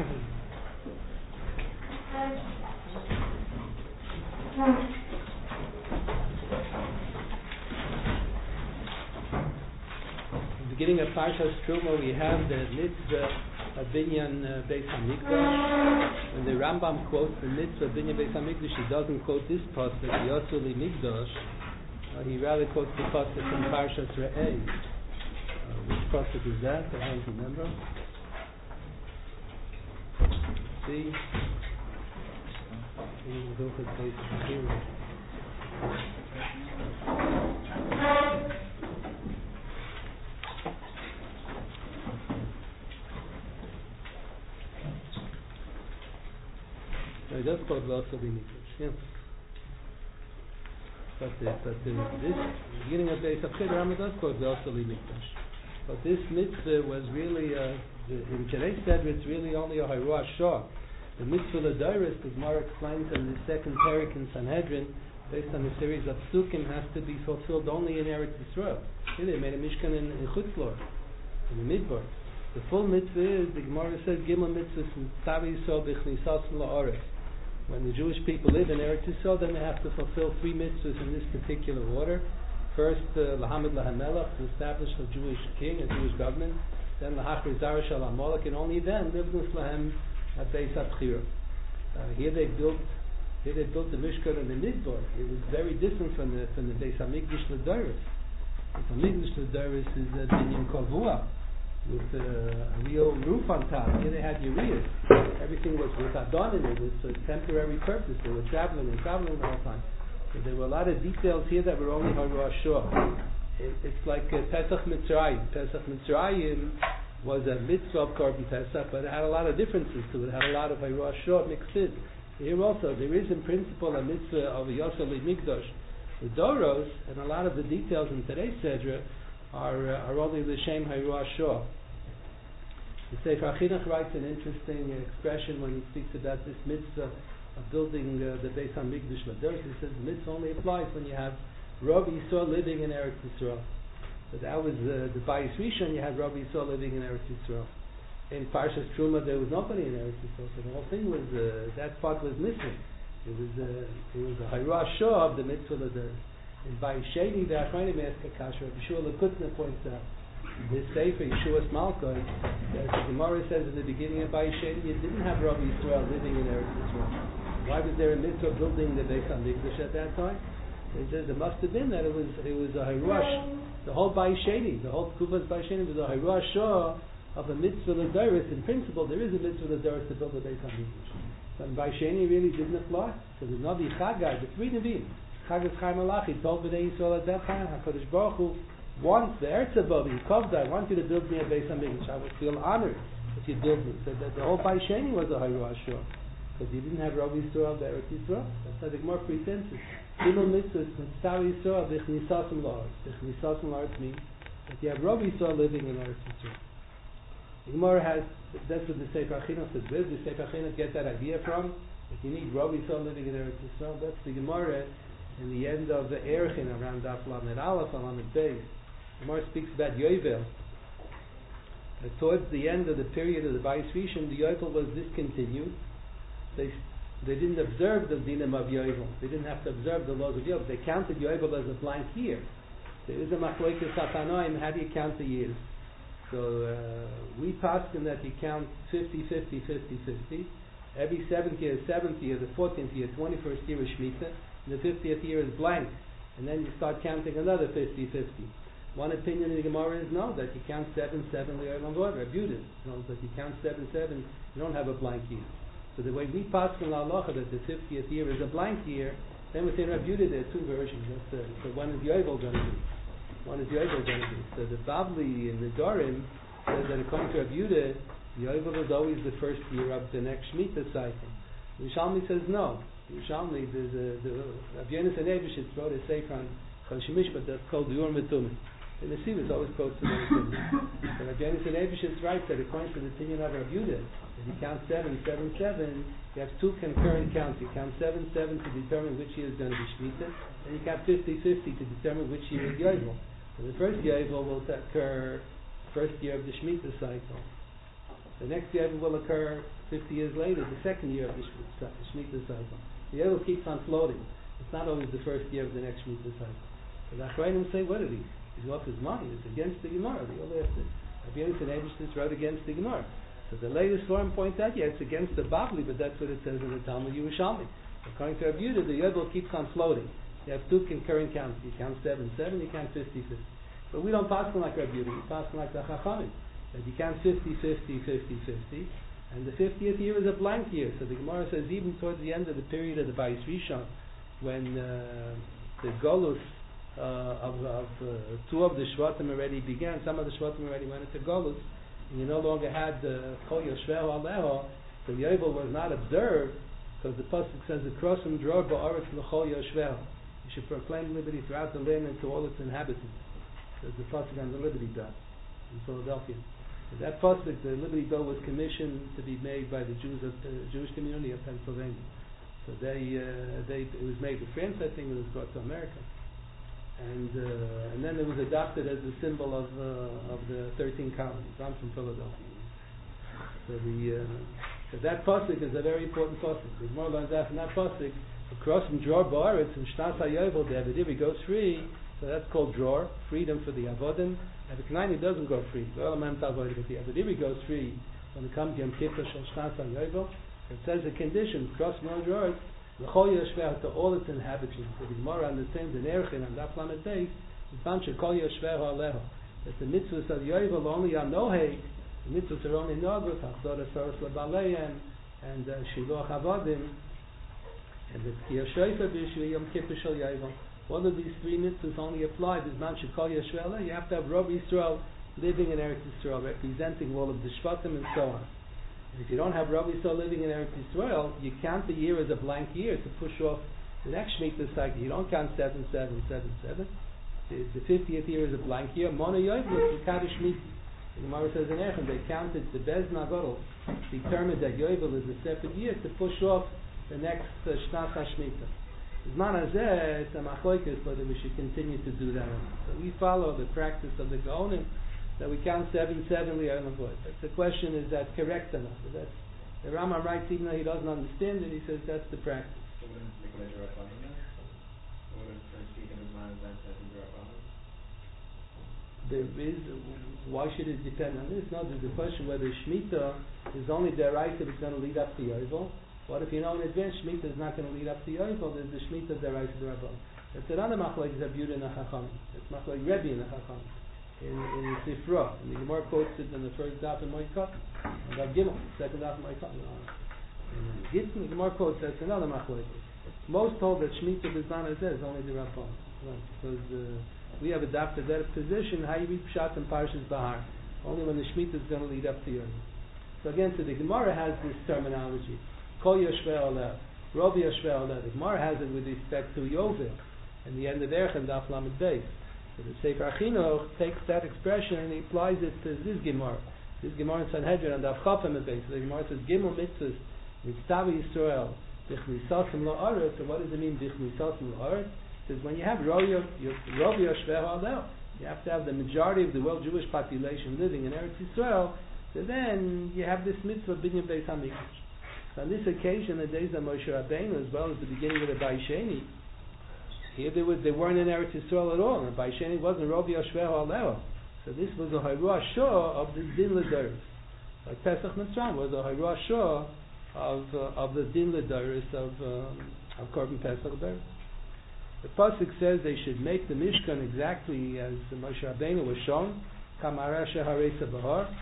Beginning of Parshas Truma, we have the mitzvah of Binyan Beis Hamikdash. When the Rambam quotes the mitzvah of Binyan Beis Hamikdash, he doesn't quote this pasuk, Yosu li Migdash. He rather quotes the pasuk from Parshas Re'eh. Which pasuk is that? I don't remember. See? So he does quote Yosu li Migdash. Yeah. But this beginning of Beis Hamikdash, Rambam does quote Yosu li Migdash. But this mitzvah was really, in today's Seder, it's really only a Haruah Shah. The mitzvah L'Dairis, the Gemara explains in the second parak in Sanhedrin, based on a series of psukim, has to be fulfilled only in Eretz Yisrael. They made a mishkan in Chutz La'aretz, in the Midbar. The full mitzvah is, the Gemara says, Gimel mitzvahs Tzav Yisrael b'chnisas La'aretz. When the Jewish people live in Eretz Yisrael, then they have to fulfill three mitzvahs in this particular order. First, Lahamid Lahamelach, to establish a Jewish king, a Jewish government. Then Lahachri Zarash al Amalek, and only then Livnus Lahem at Beis HaBchira. Here they built the Mishkan and the Midbar. It was very different from the Beis Hamikdash L'Dairis. The Hamikdash L'Dairis is a Binyan Kavua with a real roof on top. Here they had Urias. Everything was with Adonim. It was a temporary purpose. They were traveling the whole time. So there were a lot of details here that were only Haruah Shah. It's like Pesach Mitzrayim. Pesach Mitzrayim was a mitzvah of Korban Pesach, but it had a lot of differences to it. It had a lot of Haruah Shah mixed in. Here also, there is in principle a mitzvah of a Yosu li Migdash. The Doros, and a lot of the details in today's Sedra, are only the Shem Haruah Shah. The Sefer HaChinuch writes an interesting expression when he speaks about this mitzvah of building the Beis Hamikdash L'Dairis. He says the mitzvah only applies when you have Rav Yisrael living in Eretz Yisrael. So that was the Bayis Rishon. You had Rav Yisrael living in Eretz Yisrael. In Parshas Truma, there was nobody in Eretz Yisrael. So the whole thing was that part was missing. It was a Haruah Shah of the mitzvah L'Dairis. In Bayis Sheni, the Achronim asked a kasha. Yeshua Lekutna points out this Sefer Yeshua's Malkoi. The Gemara says in the beginning of Bayis Sheni, you didn't have Rav Yisrael living in Eretz Yisrael. Why was there a mitzvah building the Beis Hamikdash at that time? They said it must have been that it was a Haruah. The whole Bayis Sheni, the whole Kufa's Bayis Sheni was a Haruah Shah of a mitzvah L'Dairis. In principle, there is a mitzvah L'Dairis to build the Beis Hamikdash. But Bayis Sheni really didn't apply. So the Navi Chagai, the three Nevi'im, Chagas Chaim Malachi told Bnei Yisrael at that time, HaKadosh Baruch Hu wants the Eretz Abodi, Kovda, I want you to build me a Beis Hamikdash. I would feel honored if you build me. So that the whole Bayis Sheni was a Haruah Shah. Because you didn't have Rav Yisrael, the Eretz Yisrael. That's how the Gemara presents it. Gimel mitzvahs Tzav Yisrael b'chnisas La'aretz. B'chnisas La'aretz means that you have Rav Yisrael living in Eretz Yisrael. The Gemara has, that's what the Sefer HaChinuch says. Where does the Sefer HaChinuch get that idea from? That you need Rav Yisrael living in Eretz Yisrael. That's the Gemara in the end of the Erchin around Daf Lamed Aleph and Lamed Beis. The Gemara speaks about Yovel. Towards the end of the period of the Bayis Rishon, the Yovel was discontinued. They didn't observe the dinim of Yovel. They didn't have to observe the laws of Yovel. They counted Yovel as a blank year. There is a machlokes Satanoim. How do you count the years? So we passed in that you count 50, 50, 50, 50. Every 7th year is 7th year, the 14th year, 21st year is Shemitah, and the 50th year is blank. And then you start counting another 50, 50. One opinion in the Gemara is no, that you count 7, 7, Le'olam V'od, Rebuted. No, that you count 7, 7, you don't have a blank year. So the way we pass in La Halacha that the 50th year is a blank year, then within Rebuted there are two versions. So one is Yovel going to be. One is Yovel going to be. So the Bavli in the Dorim says that according to Rebuted, Yovel is always the first year of the next Shemitah cycle. Yerushalmi says no. Yerushalmi, Rabbi Yonis Hanevishitz wrote a sefer on Chodesh Mishpat that's called the Urim V'Tumim. And the Sivas always quotes the Urim V'Tumim. And Rabbi Yonis Hanevishitz writes that according to the Tinyan of Rabbi Yehuda, if you count 7, 7, 7, you have two concurrent counts. You count 7, 7 to determine which year is going to be Shemitah, and you count 50, 50 to determine which year is Yovel. So the first Yovel will occur first year of the Shemitah cycle. The next Yovel will occur 50 years later, the second year of the Shemitah cycle. The Yovel keeps on floating. It's not always the first year of the next Shemitah cycle. So the Achrayim say, what did he? He's off his mind. It's against the Gemara. The Yovel has to. Rabbi Yonasan Eibishter wrote against the Gemara. So the latest form points out, yeah, it's against the Bavli, but that's what it says in the Talmud Yerushalmi. According to Rabbi Yehuda, the Yovel keeps on floating. You have two concurrent counts. You count 7-7, you count 50-50. But we don't pass them like Rabbi Yehuda. We pass them like the Chachamim. That you count 50-50, and the 50th year is a blank year. So the Gemara says even towards the end of the period of the Bayis Rishon, when the Golus of two of the Shvatim already began, some of the Shvatim already went into Golus, and you no longer had the Chol Yoshveh Aleho, so the Yovel was not observed, because the Pasuk says, across from Dror Ba'aretz L'chol Yoshveh. You should proclaim liberty throughout the land and to all its inhabitants. There's the Pasuk on the Liberty Bell in Philadelphia. So that Pasuk, the Liberty Bell, was commissioned to be made by the Jews of the Jewish community of Pennsylvania. So it was made in France, I think. It was brought to America, and then it was adopted as a symbol of the 13 colonies. I'm from Philadelphia, so that pasuk is a very important pasuk. The Gemara learns out from that pasuk. Across from Dror Ba'aretz and Shnas HaYovel, the Avediri goes free. So that's called Dror, freedom for the Avodim. And the Knaini doesn't go free. But the Avediri goes free when it comes to Yom Kippur Shel Shnas HaYovel. It says a condition, cross from Dror, L'chol Yoshveh, to all its inhabitants. So the Gemara understands in Erchin and that planet base, the bunch of Kol Yoshveh Aleho, that the mitzvahs of Yovel only are nohei, the mitzvahs are only nogos, Hachzor Asoros Lebaleihem, and Shiloh Avodim, and the Tkiyah Shofar B'Yishu Yom Kippur Shel Yovel. One of these three mitzvahs only apply. This man should call Yeshua. You have to have Rav Yisrael living in Eretz Yisrael, representing all of the Shvatim and so on. And if you don't have Rav Yisrael living in Eretz Yisrael, you count the year as a blank year to push off the next Shemitah cycle. You don't count 7-7. The 50th year is a blank year. Mona Yovel, Kaddish Shemitah. The Gemara says in Echem, they counted the Bez Nagodol, determined that Yovel is a separate year to push off the next Shnas HaShemitah. Zman Hazeh, it's a machlokes whether we should continue to do that or not. So we follow the practice of the Gaonim, that we count 7-7 li'olam avoid. But the question is that correct enough? So that's, the Rambam writes, even though he doesn't understand it, he says that's the practice. So there is, why should it depend on this? No, there's the question whether Shemitah is only deraisa if it's going to lead up to Yovel. What if you know in advance Shemitah is not going to lead up to Yovel? There's the Shemitah deraisa d'Rabbanan. It's another machlokes Rabbi Yehuda and Chachamim. It's machlokes Rebbe and Chachamim in Sifra. And the Gemara quotes it in the first daf in Moed and Daf Gimel, second daf in Moed In Gittin, the Gemara quotes that's another machlokes. Most hold that Shemitah B'Zman Hazeh is only the Rabbanan, because we have adopted that position. How you read Pshat and Parshas Bahar, only when the Shemitah is going to lead up to Yovel. So again, so the Gemara has this terminology. Kol Yoshveh Aleho, Rav Yoshveh Aleho. The Gemara has it with respect to Yovel, and the end of Erchin Daf Lamed Beis. So the Sefer Achinuch takes that expression and he applies it to this Gemara. This Gemara in Sanhedrin and Daf Chafim Beis. So the Gemara says Gimel Mitzvahs Mitztavi Yisrael Bichnisasim La'aretz. So what does it mean Bichnisasim La'aretz? It says when you have Rav Yoshveh Aleho, you have to have the majority of the world Jewish population living in Eretz Yisrael. So then you have this mitzvah Binyan Beis Hamikdash. So on this occasion, the days of Moshe Rabbeinu, as well as the beginning of the Bayesheni, here they weren't in Eretz Yisrael at all, and the Bayesheni wasn't Rav Yoshveh Aleho. So this was a Haruah Shor of the Din L'Doros. Like Pesach Mitzrayim was a Haruah Shor of the Din L'Doros of Korban Pesach Doros. The Pasuk says they should make the Mishkan exactly as Moshe Rabbeinu was shown. Kamara Sheharesa Bahar.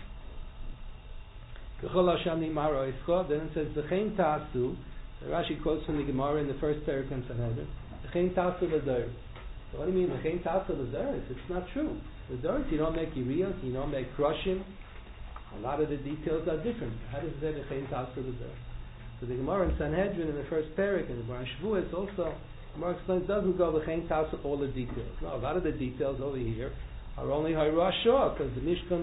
Then it says V'chein Tasu. Rashi quotes from the Gemara in the first parak in Sanhedrin. V'chein Tasu L'Doros. So what do you mean V'chein Tasu L'Doros? It's not true. L'Doros you don't make Yiriyah, you don't make crushing. A lot of the details are different. How does it say V'chein Tasu L'Doros? So the Gemara in Sanhedrin in the first parak and the Gemara in Shavuos also, Gemara explains doesn't go V'chein Tasu all the details. No, a lot of the details over here are only Haruah Shor, because the Mishkan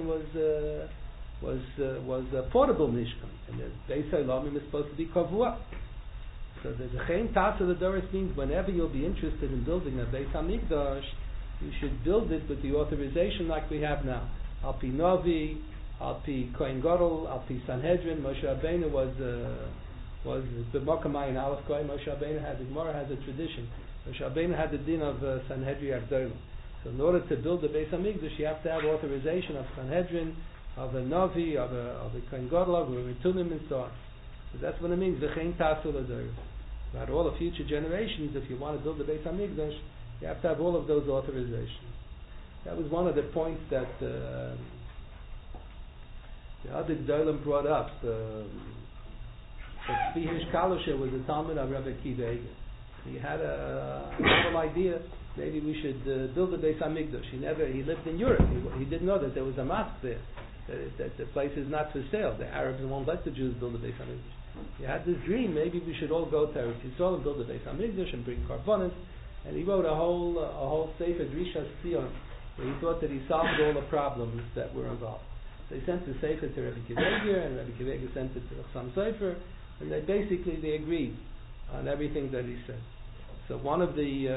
was a portable Mishkan, and the Beis Hailomim is supposed to be Kavua. So the Chein Tasu L'Doros means whenever you'll be interested in building a Beis Hamikdash, you should build it with the authorization like we have now. Al Pi Novi, Al Pi Kohen Gadol, Al Pi Sanhedrin. Moshe Rabbeinu was b'Mokamai and Aleph Kohen. Moshe Rabbeinu had, the Gemara has a tradition. Moshe Rabbeinu had the din of Sanhedrin Agdolim. So in order to build the Beis Hamikdash, you have to have authorization of Sanhedrin, of a Navi, of a Kohen Gadol, of a Ritunim, and so on. So that's what it means. V'chein tasu l'doros. About all the future generations, if you want to build the Beis Hamikdash, you have to have all of those authorizations. That was one of the points that the other Gdolim brought up. That Tzvi Hirsch Kalosher was a Talmud of Rebbe Akiva Eiger. He had a novel idea. Maybe we should build the Beis Hamikdash. He lived in Europe. He didn't know that there was a mosque there. That the place is not for sale. The Arabs won't let the Jews build the Beis Hamikdash. He had this dream. Maybe we should all go to Eretz Yisrael and build the Beis Hamikdash and bring korbanos. And he wrote a whole Sefer Drishas Tzion, where he thought that he solved all the problems that were involved. They sent the Sefer to Rebbe Akiva Eiger, and Rebbe Akiva Eiger sent it to Chassam Sofer, and they agreed on everything that he said. So one of the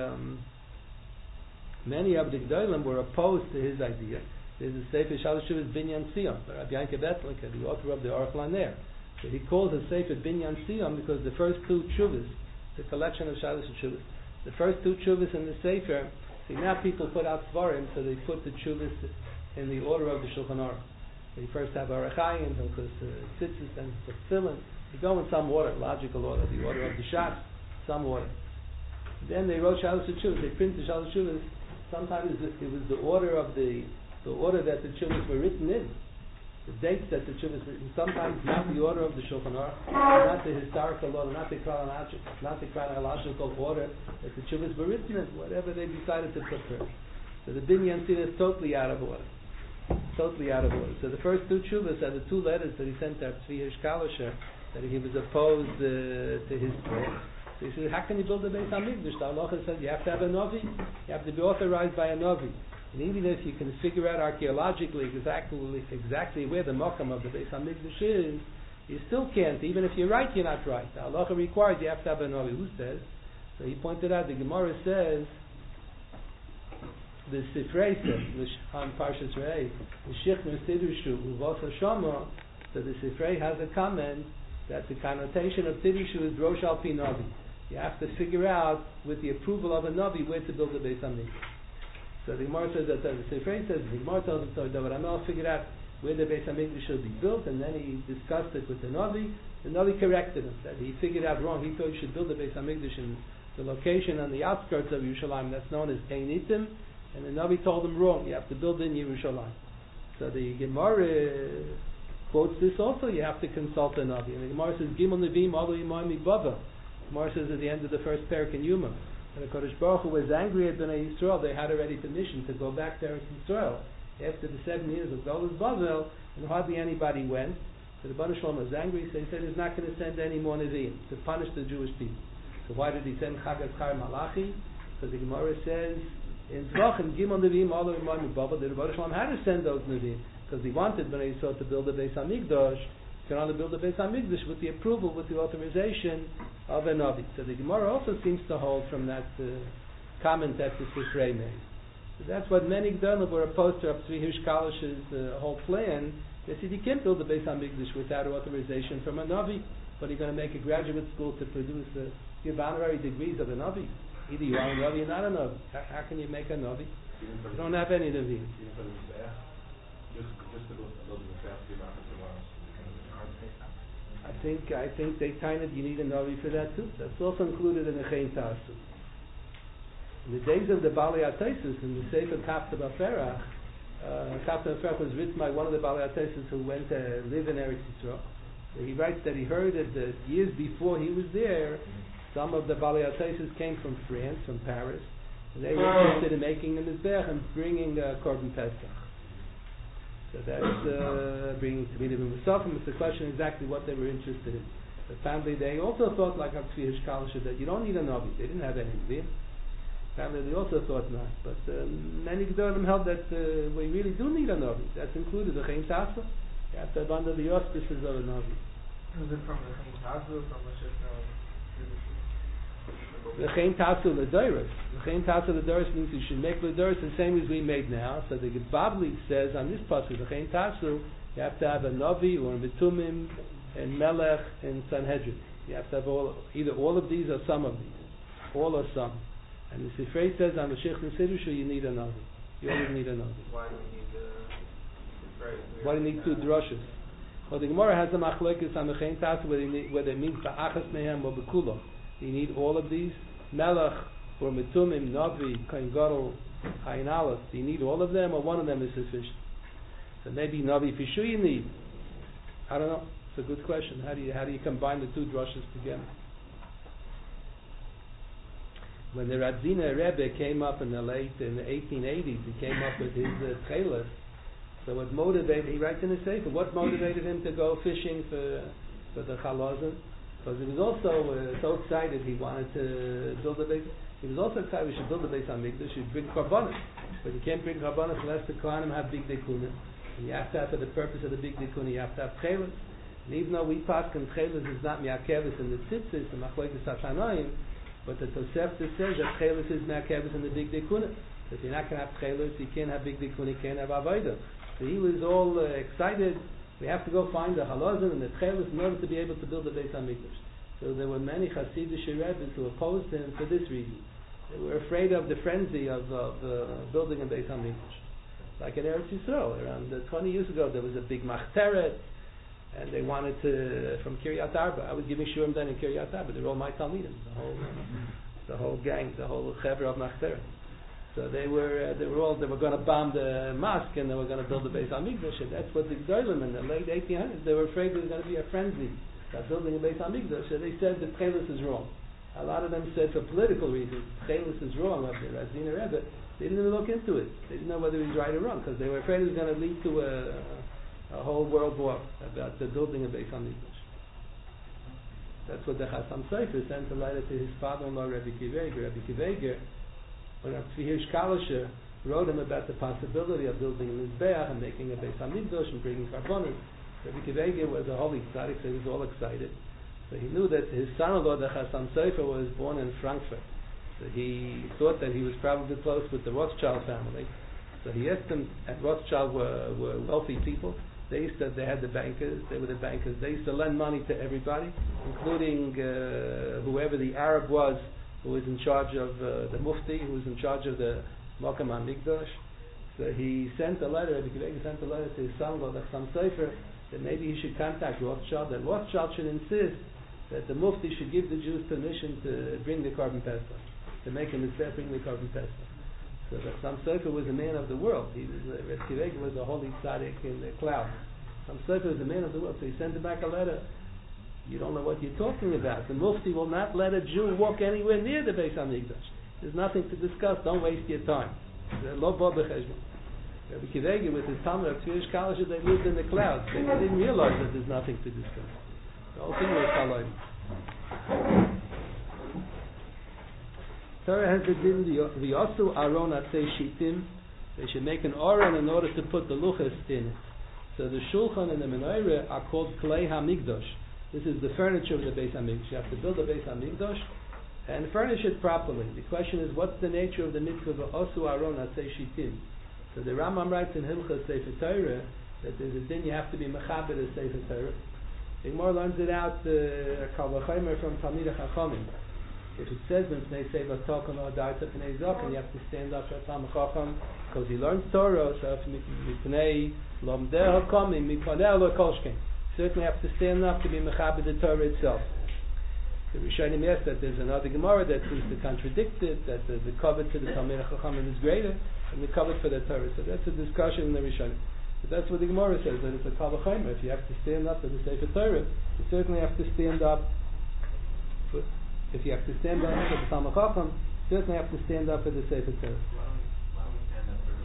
many of the Gdolim were opposed to his idea. There's a Sefer Shalosh Shuvas Binyan Sion, by Rabbi Yankel Betzliker, the author of the Aruch LaNer. So he calls the Sefer Binyan Sion because the first two Shuvas, the collection of Shalosh Shuvas, the first two Shuvas in the Sefer, see now people put out Svarim, so they put the Shuvas in the order of the Shulchan Aruch. So you first have Orach Chaim, because Tzitzis, then Tefillin. You go in some order, logical order, the order of the Shas, some order. Then they wrote Shalosh Shuvas, they printed Shalosh Shuvas. Sometimes it was the order of the order that the Shuvas were written in. The dates that the Shuvas were written. Sometimes not the order of the Shulchan Aruch, not the historical order, not the chronological order that the Shuvas were written in. Whatever they decided to put first. So the Binyan Sion is totally out of order. Totally out of order. So the first two Shuvas are the two letters that he sent to Tzvi Hirsch Kalosher, that he was opposed to his prayer. So he said, how can you build a Beis Hamikdash? The halacha said you have to have a Navi, you have to be authorized by a Navi. And even if you can figure out archaeologically exactly where the Makam of the Beis Hamikdash is, you still can't. Even if you're right, you're not right. The halacha requires you have to have a Navi. Who says? So he pointed out, the Gemara says, the Sifrei says, on Parshas Re'eh, the Shechner Tidushu, Uvos Hashama, so the Sifrei has a comment that the connotation of Tidushu is Rosh Al Pi Navi. You have to figure out, with the approval of a Navi, where to build the Beis Hamikdash. So the Gemara says that the Sifrei says, the Gemara tells him, so David Amel figured out where the Beis Hamikdash should be built, and then he discussed it with the Navi. The Navi corrected him, that he figured out wrong. He thought you should build the Beis Hamikdash in the location on the outskirts of Yerushalayim that's known as Ein Itim, and the Navi told him wrong. You have to build in Yerushalayim. So the Gemara quotes this also. You have to consult the Navi. And the Gemara says, Gimel Nevi'im Alo Yimai Migbava. The Gemara says at the end of the first parak in Yuma, and the Kodesh Baruch Hu was angry at Bnei Yisrael. They had already permission to go back to Eretz Yisrael after the 7 years of Golus Bavel, and hardly anybody went. So the Baruch Shalom was angry, so he said he's not going to send any more Nevi'im to punish the Jewish people. So why did he send Chagas Char Malachi? Because the Gemara says in Zvachim, Gimel Nevi'im Alo Yimai Migbava, the Baruch Shalom had to send those Nevi'im because he wanted Bnei Yisrael to build a Beis Hamikdash. Can only build a Beis Hamikdash with the approval, with the authorization of a Navi. So the Gemara also seems to hold from that comment that the Sifrei made. So that's what many Gdolim were opposed to Tzvi Hirsch Kalosher's whole plan. They said you can't build a Beis Hamikdash without authorization from a Navi. But you're going to make a graduate school to produce give honorary degrees of a Navi. Either you are a Navi or not a Navi. How can you make a Navi? You don't have any Navi. I think they kind of, you need a Navi for that too. That's also included in the Chein Tasu. In the days of the Balei HaTosos, in the Sefer Kafta B'Ferach, Kafta B'Ferach was written by one of the Balei HaTosos who went to live in Eretz Yisrael. So he writes that he heard that the years before he was there, some of the Balei HaTosos came from France, from Paris, and they were interested in making a Mizbech and bringing Korban Pesach. So that's bringing to me the Musafim. It's the question exactly what they were interested in. Apparently they also thought, like Tzvi Hirsch Kalosher, that you don't need a Navi. They didn't have any Navi. Apparently they also thought not. But many Gedolim held that we really do need a Navi. That's included the Chein Tasu. You have to have under the auspices of a Navi. Is it from the Chein Tasu, from the Shechner? The Chein Tasu L'Doros. The Chein Tasu L'Doros means you should make L'Doros the same as we made now. So the Babli says on this pasuk, the Chein Tasu, You have to have a Navi or a Mitumim and Melech and Sanhedrin. You have to have either all of these or some of these. All or some. And the Sifrei says on the Sheikh Nesidushu you need a Navi. You always need a Navi. Why do we need the phrase? Why do you need two drushes? Well, the Gemara has a machlokes on the Chen Tas whether it means ba'achas mehem or b'kulo. You need all of these. Melech or Mitumim, Navi, Kohen Gadol, Ayin Aleph. Do you need all of them or one of them is sufficient? So maybe Navi Fishu you need. I don't know. It's a good question. How do you combine the two drushes together? When the Radzina Rebbe came up in the 1880s, he came up with his tcheles. So what motivated, he writes in his sefer, what motivated him to go fishing for the chalazim? Because he was also so excited he wanted to build a base. He was also excited we should build a base on Mikdash, should bring karbanos. But you can't bring karbanos unless the Kohanim have big dekunim. And you have to have, for the purpose of the big dekunim, you have to have tcheles. And even though we pass and tcheles is not mi'akevis in the tzitzis, the machlokes hatanoim, but the Tosefta says that tcheles is mi'akevis in the big dekunim. So if you're not going to have tcheles, you can't have big dekunim, you can't have avodah. So he was all excited. We have to go find the halazim and the tcheles in order to be able to build a Beis HaMikdash. So there were many Hasidic Rebbes who opposed him for this reason. They were afraid of the frenzy of building a Beis HaMikdash. Like in Eretz Yisrael, around 20 years ago, there was a big machteret, and they wanted to, from Kiryat Arba. I was giving shurim then in Kiryat Arba. They were all my talmidim, the whole gang, the whole chevra of machteret. So they were going to bomb the mosque and they were going to build the Beis HaMikdash, and that's what the Gedolim in the late 1800s, they were afraid there was going to be a frenzy about building a Beis HaMikdash. So they said that Tchelis is wrong. A lot of them said for political reasons, Tchelis is wrong of the Radzina Rebbe. They didn't even look into it. They didn't know whether he's right or wrong because they were afraid it was going to lead to a whole world war about the building a Beis HaMikdash. That's what the Chassam Sofer sent a letter to his father-in-law, Rabbi Kiveger. Rabbi Kiveger, when Rabbi Hirsch Kalischer wrote him about the possibility of building a Mizbeach and making a Beis HaMikdash and bringing karbonos, Rabbi Kiveger was a holy tzaddik, so he was all excited. So he knew that his son-in-law, the Chassam Sofer, was born in Frankfurt. So he thought that he was probably close with the Rothschild family. So he asked them, and Rothschild were wealthy people. They had the bankers, they were the bankers. They used to lend money to everybody, including whoever the Arab was who was in charge of the Mufti, who was in charge of the Makam HaMikdash. So he sent a letter, Rabbi Kiveger sent a letter to his son-in-law, the Chassam Sofer, that maybe he should contact Rothschild, that Rothschild should insist that the Mufti should give the Jews permission to bring the Korban Pesach, to make a mitzvah, bring the Korban Pesach. So the Chassam Sofer was a man of the world. Rabbi Kiveger was a holy tzaddik in the cloud. Chassam Sofer was a man of the world, so he sent him back a letter. You don't know what you're talking about. The Mufti will not let a Jew walk anywhere near the Beis HaMikdash. There's nothing to discuss. Don't waste your time. Lo bo b'cheshbon. Rabbi Kiveger with his Talmud of Tzvirish Kalischer, they lived in the clouds. They didn't realize that there's nothing to discuss. The whole thing was Chaloim. Torah has the din v'yosu aron atzei shitim. They should make an aron in order to put the luchas in it. So the shulchan and the menorah are called klei hamikdash. This is the furniture of the Beis HaMikdash. You have to build a Beis HaMikdash and furnish it properly. The question is, what's the nature of the mitzvah v'yosu aron atzei shitim? So the Rambam writes in Hilchos Sefer Torah that there's a din you have to be mechaber as Sefer Torah. The Gemara learns it out Kal V'chomer from Talmidei Chachamim. If it says Mipnei Seva Token or Darta Pnei Zokan, you have to stand up for a Talmid Chacham because he learns Torah. So if Mipnei Lomdeh Hakamim Mipnei Lo Kolshkein, certainly have to stand up to be mechaber the Torah itself. The Rishonim asked that there's another Gemara that seems to contradict it, that the covet to the Talmidei Chachamim is greater than the covet for the Torah. So that's a discussion in the Rishonim. But that's what the Gemara says, that it's a Kal V'chomer. If you have to stand up for the Sefer Torah, you certainly have to stand up. If you have to stand up for the Talmid Chacham, you certainly have to stand up for the Sefer Torah. Why don't we stand up for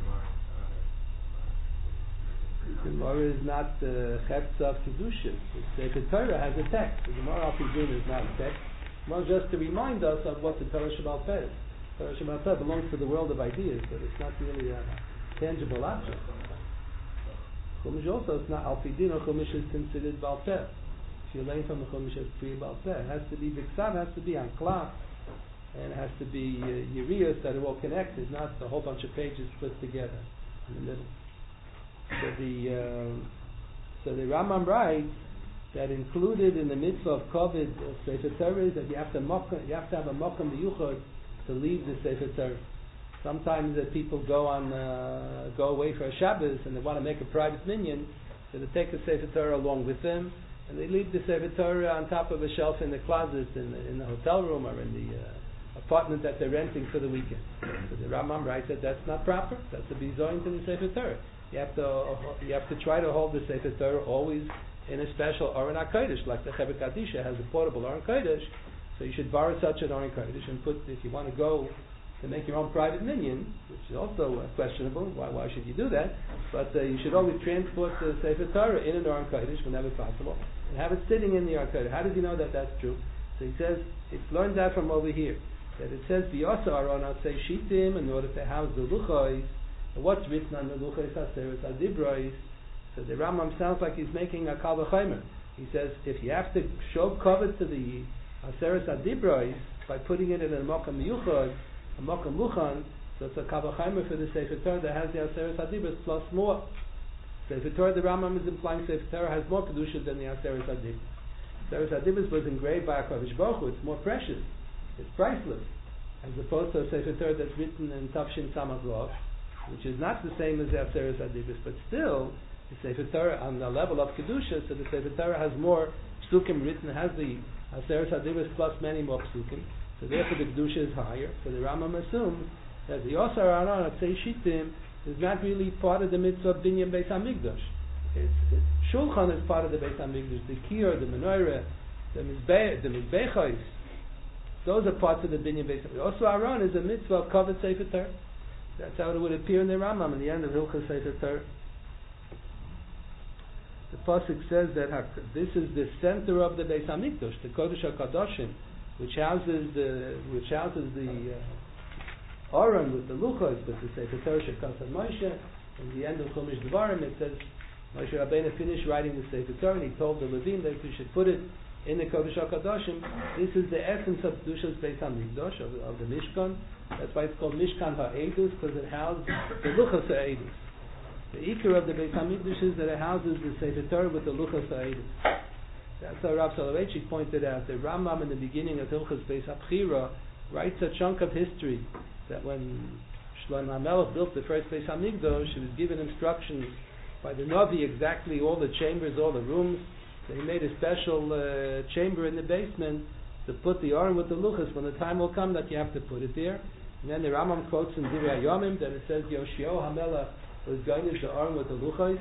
The Gemara is not the Chetz of Kedusha. The Sefer Torah has a text. The Gemara Al Pidin is not a text. Well, just to remind us of what the Torah Shabbat says. Torah Shabbat belongs to the world of ideas, but it's not really a tangible object. Chumash also, it's not Al Pidin or Chumash is considered Baal Peh. If you're laying from the Chumash, it's free Baal Peh. It has to be Biksav, has to be on cloth, and it has to be Urias that are all connected, not a whole bunch of pages put together in the middle. So So the Rambam writes that included in the mitzvah of Kovid Sefer Torah is that you have to have a mokum b'yuchad to leave the Sefer Torah. Sometimes people go away for a Shabbos and they want to make a private minyan, so they take the Sefer Torah along with them, and they leave the Sefer Torah on top of a shelf in the closet in the hotel room or in the apartment that they're renting for the weekend. So the Rambam writes that that's not proper. That's a bizoin to the Sefer Torah. You have to try to hold the Sefer Torah always in a special Aron HaKodesh, like the Cheved Kadisha has a portable Aron Kodesh. So you should borrow such an Aron Kodesh and put, if you want to go to make your own private minyan, which is also questionable. Why should you do that? But you should always transport the Sefer Torah in an Aron Kodesh whenever possible, and have it sitting in the Aron Kodesh. How does he know that that's true? So he says it's learned that from over here, that it says V'yasa Aron Atzei Shitim in order to house the luchos. And what's written on the luchos Haseres Adibros? So the Rambam sounds like he's making a kal v'chomer. He says if you have to show covet to the Haseres Adibros by putting it in a mokum yuchad, a mokum luchan, so it's a kal v'chomer for the Sefer Torah that has the Haseres Adibros plus more. Sefer Torah, the Rambam is implying Sefer Torah has more kedusha than the Haseres Adibros. Haseres Adibros was engraved by HaKadosh Baruch Hu. It's more precious. It's priceless, as opposed to a Sefer Torah that's written in Tafshin Samach Vav, which is not the same as the Haseres Adibros, but still the Sefer Torah on the level of kedusha. So the Sefer Torah has more psukim written, has the Haseres Adibros plus many more psukim. So therefore the kedusha is higher. So the Rambam assumes that the Osar Aron Atzei Shitim is not really part of the mitzvah of Binyan Beis Hamikdash. Shulchan is part of the Beis Hamikdash. The Kiyur, the Menorah, the Mizbechos, those are parts of the Binyan Beis Hamikdash. Also Aron is a mitzvah of Kavod Sefer Torah. That's how it would appear in the Rambam in the end of Hilchos Sefer Torah. The pasuk says that this is the center of the Beis Hamikdash, the Kodesh HaKadoshim, which houses the Aron with the Luchos, with the Sefer Torah Shekasad Moshe. In the end of Chumash Devarim, it says Moshe Rabbeinu finished writing the Sefer Torah, and he told the Levim that we should put it in the Kodesh HaKadoshim. This is the essence of Kedushas Beis Hamikdash, of the Mishkan. That's why it's called Mishkan HaEdus, because it houses the Luchos HaEdus. The Ikar of the Beis Hamikdash is that it houses the Sefer Torah with the Luchos HaEdus. That's how Rav Soloveitchik pointed out. The Rambam in the beginning of Hilchos Beis Abchira writes a chunk of history that when Shlomo HaMelech built the first Beis Hamikdash, he was given instructions by the Navi exactly all the chambers, all the rooms. So he made a special chamber in the basement to put the Aron with the Luchos when the time will come that you have to put it there. And then the Rambam quotes in Divrei Hayomim that it says Yoshio HaMelech was going into the Aron with the Luchos.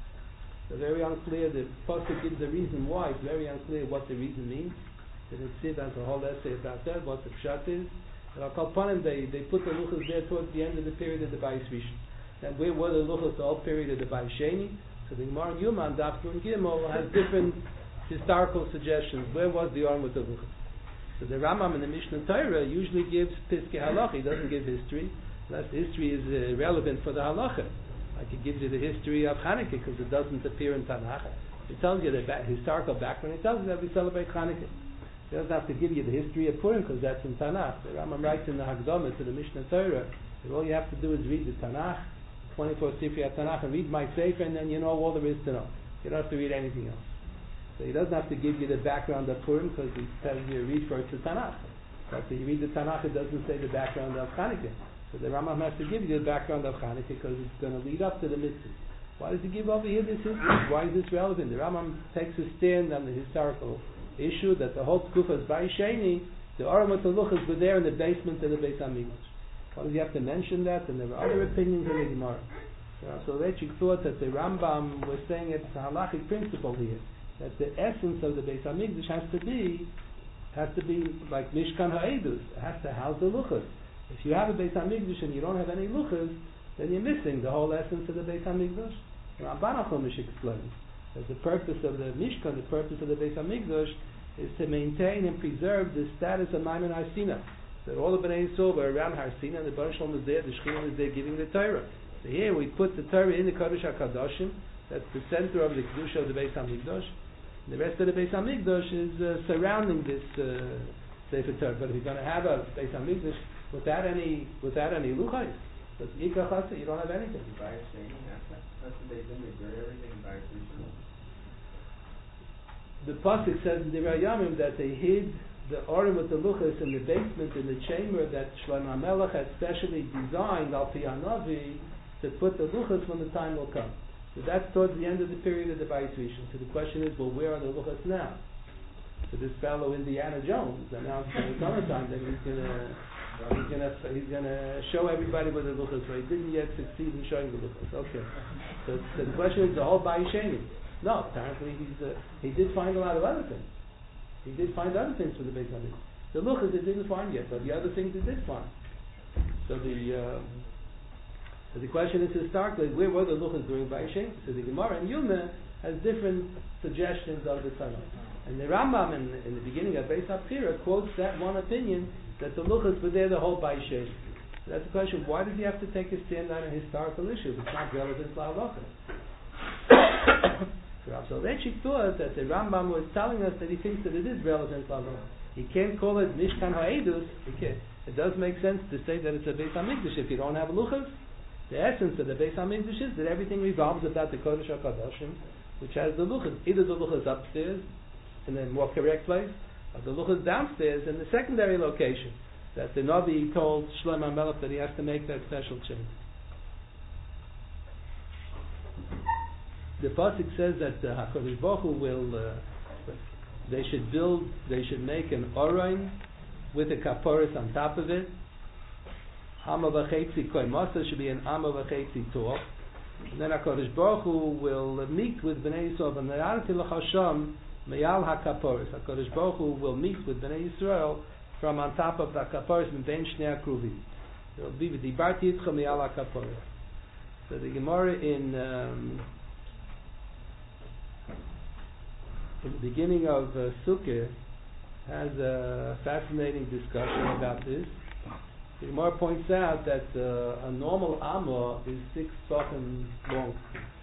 So very unclear. The pasuk gives the reason why. It's very unclear what the reason means. The Nitziv has a whole essay about that, what the pshat is. And I'll call upon him, they put the Luchos there towards the end of the period of the Bayis Rishon. And where were the Luchos the whole period of the Bayis Sheni? So the Gemara Yuman, Daf Nun Gimel, has different historical suggestions. Where was the Aron with the Luchos? So the Rambam in the Mishnah Torah usually gives Piskei Halacha. He doesn't give history. Unless the history is relevant for the Halacha. Like it gives you the history of Hanukkah because it doesn't appear in Tanakh. It tells you the historical background. It tells you that we celebrate Hanukkah. It doesn't have to give you the history of Purim because that's in Tanakh. The Rambam writes in the Hagdamah to the Mishnah Torah that all you have to do is read the Tanakh, 24 Sifrei Tanakh, and read my Sefer, and then you know all there is to know. You don't have to read anything else. So he doesn't have to give you the background of Purim because he tells you to read first the Tanakh. But if you read the Tanakh, it doesn't say the background of Hanukkah. So the Rambam has to give you the background of Hanukkah because it's going to lead up to the mitzvah. Why does he give over here this history? Why is this relevant? The Rambam takes a stand on the historical issue that the whole Tkufas Bayis Sheni, the Aron with the Luchos were there in the basement of the Beis Hamikdash. Why does he have to mention that? And there were other opinions in the Gemara. So Rechik thought that the Rambam was saying it's a halachic principle here, that the essence of the Beis Hamikdash has to be like Mishkan HaEdus. It has to house the Luchos. If you have a Beis Hamikdash and you don't have any Luchos, then you're missing the whole essence of the Beis Hamikdash. Ramban HaChumash explains that the purpose of the Mishkan, the purpose of the Beis Hamikdash, is to maintain and preserve the status of Maimon Har Sinai. That all the Bnei Yisrael were around Har Sinai, and the Baruch Shalom is there, the Shekhinah is there giving the Torah. So here we put the Torah in the Kodesh HaKadoshim, that's the center of the Kedusha of the Beis Hamikdash. The rest of the Beis Hamikdash is surrounding this Sefer Torah. But if you're going to have a Beis Hamikdash without any luchos, so you don't have anything. That's what they did. They buried everything in Bayis Rishon. the pasuk says in the Yamim that they hid the Orim with the Luchas in the basement, in the chamber that Shlomo HaMelech had specially designed Al Pi Hanavi to put the Luchas when the time will come. So that's towards the end of the period of the Bayis Rishon. So the question is, well, where are the Luchas now? So this fellow Indiana Jones announced in the summertime that he's gonna show everybody where the Luchas are. He didn't yet succeed in showing the Luchas. Okay. So the question is the whole Bayis Sheni. No, apparently he did find a lot of other things. He did find other things for the Beis Hamikdash. The Luchas he didn't find yet, but the other things he did find. So the question is historically, where were the Luchas during Bayis Sheni? So the Gemara in Yuma has different suggestions of the Tanakh. And the Rambam in the beginning of Beis HaPira quotes that one opinion that the Luchas were there the whole Bayis Sheni. So that's the question, why does he have to take a stand on a historical issue? It's not relevant to Halacha. Rav Soloveitchik thought that the Rambam was telling us that he thinks that it is relevant to Halacha. He can't call it Mishkan HaEdus. It does make sense to say that it's a Beis HaMikdash if you don't have Luchas. The essence of the Beis HaMikdash is that everything revolves about the Kodesh HaKadoshim, which has the Luchas. Either the Luchas upstairs, in a more correct place, or the Luchas downstairs in the secondary location that the Navi told Shlomo HaMelech that he has to make that special change. The pasuk says that HaKadosh Baruch Hu will they should make an orain with a kaporis on top of it. Amma v'chetzi koi masa should be an amma v'chetzi tall. And then HaKadosh Baruch Hu will meet with Bnei Yisrael and Ne'arti l'chasham meyal hakaporis. HaKadosh Baruch Hu will meet with Bnei Yisrael from on top of the kaporis and ben shnei hakruvim. It will be with dibarti yitcha meyal hakaporis. So the Gemara in the beginning of Sukkah has a fascinating discussion about this. The Gemara points out that a normal Amma is 6 tefachim long.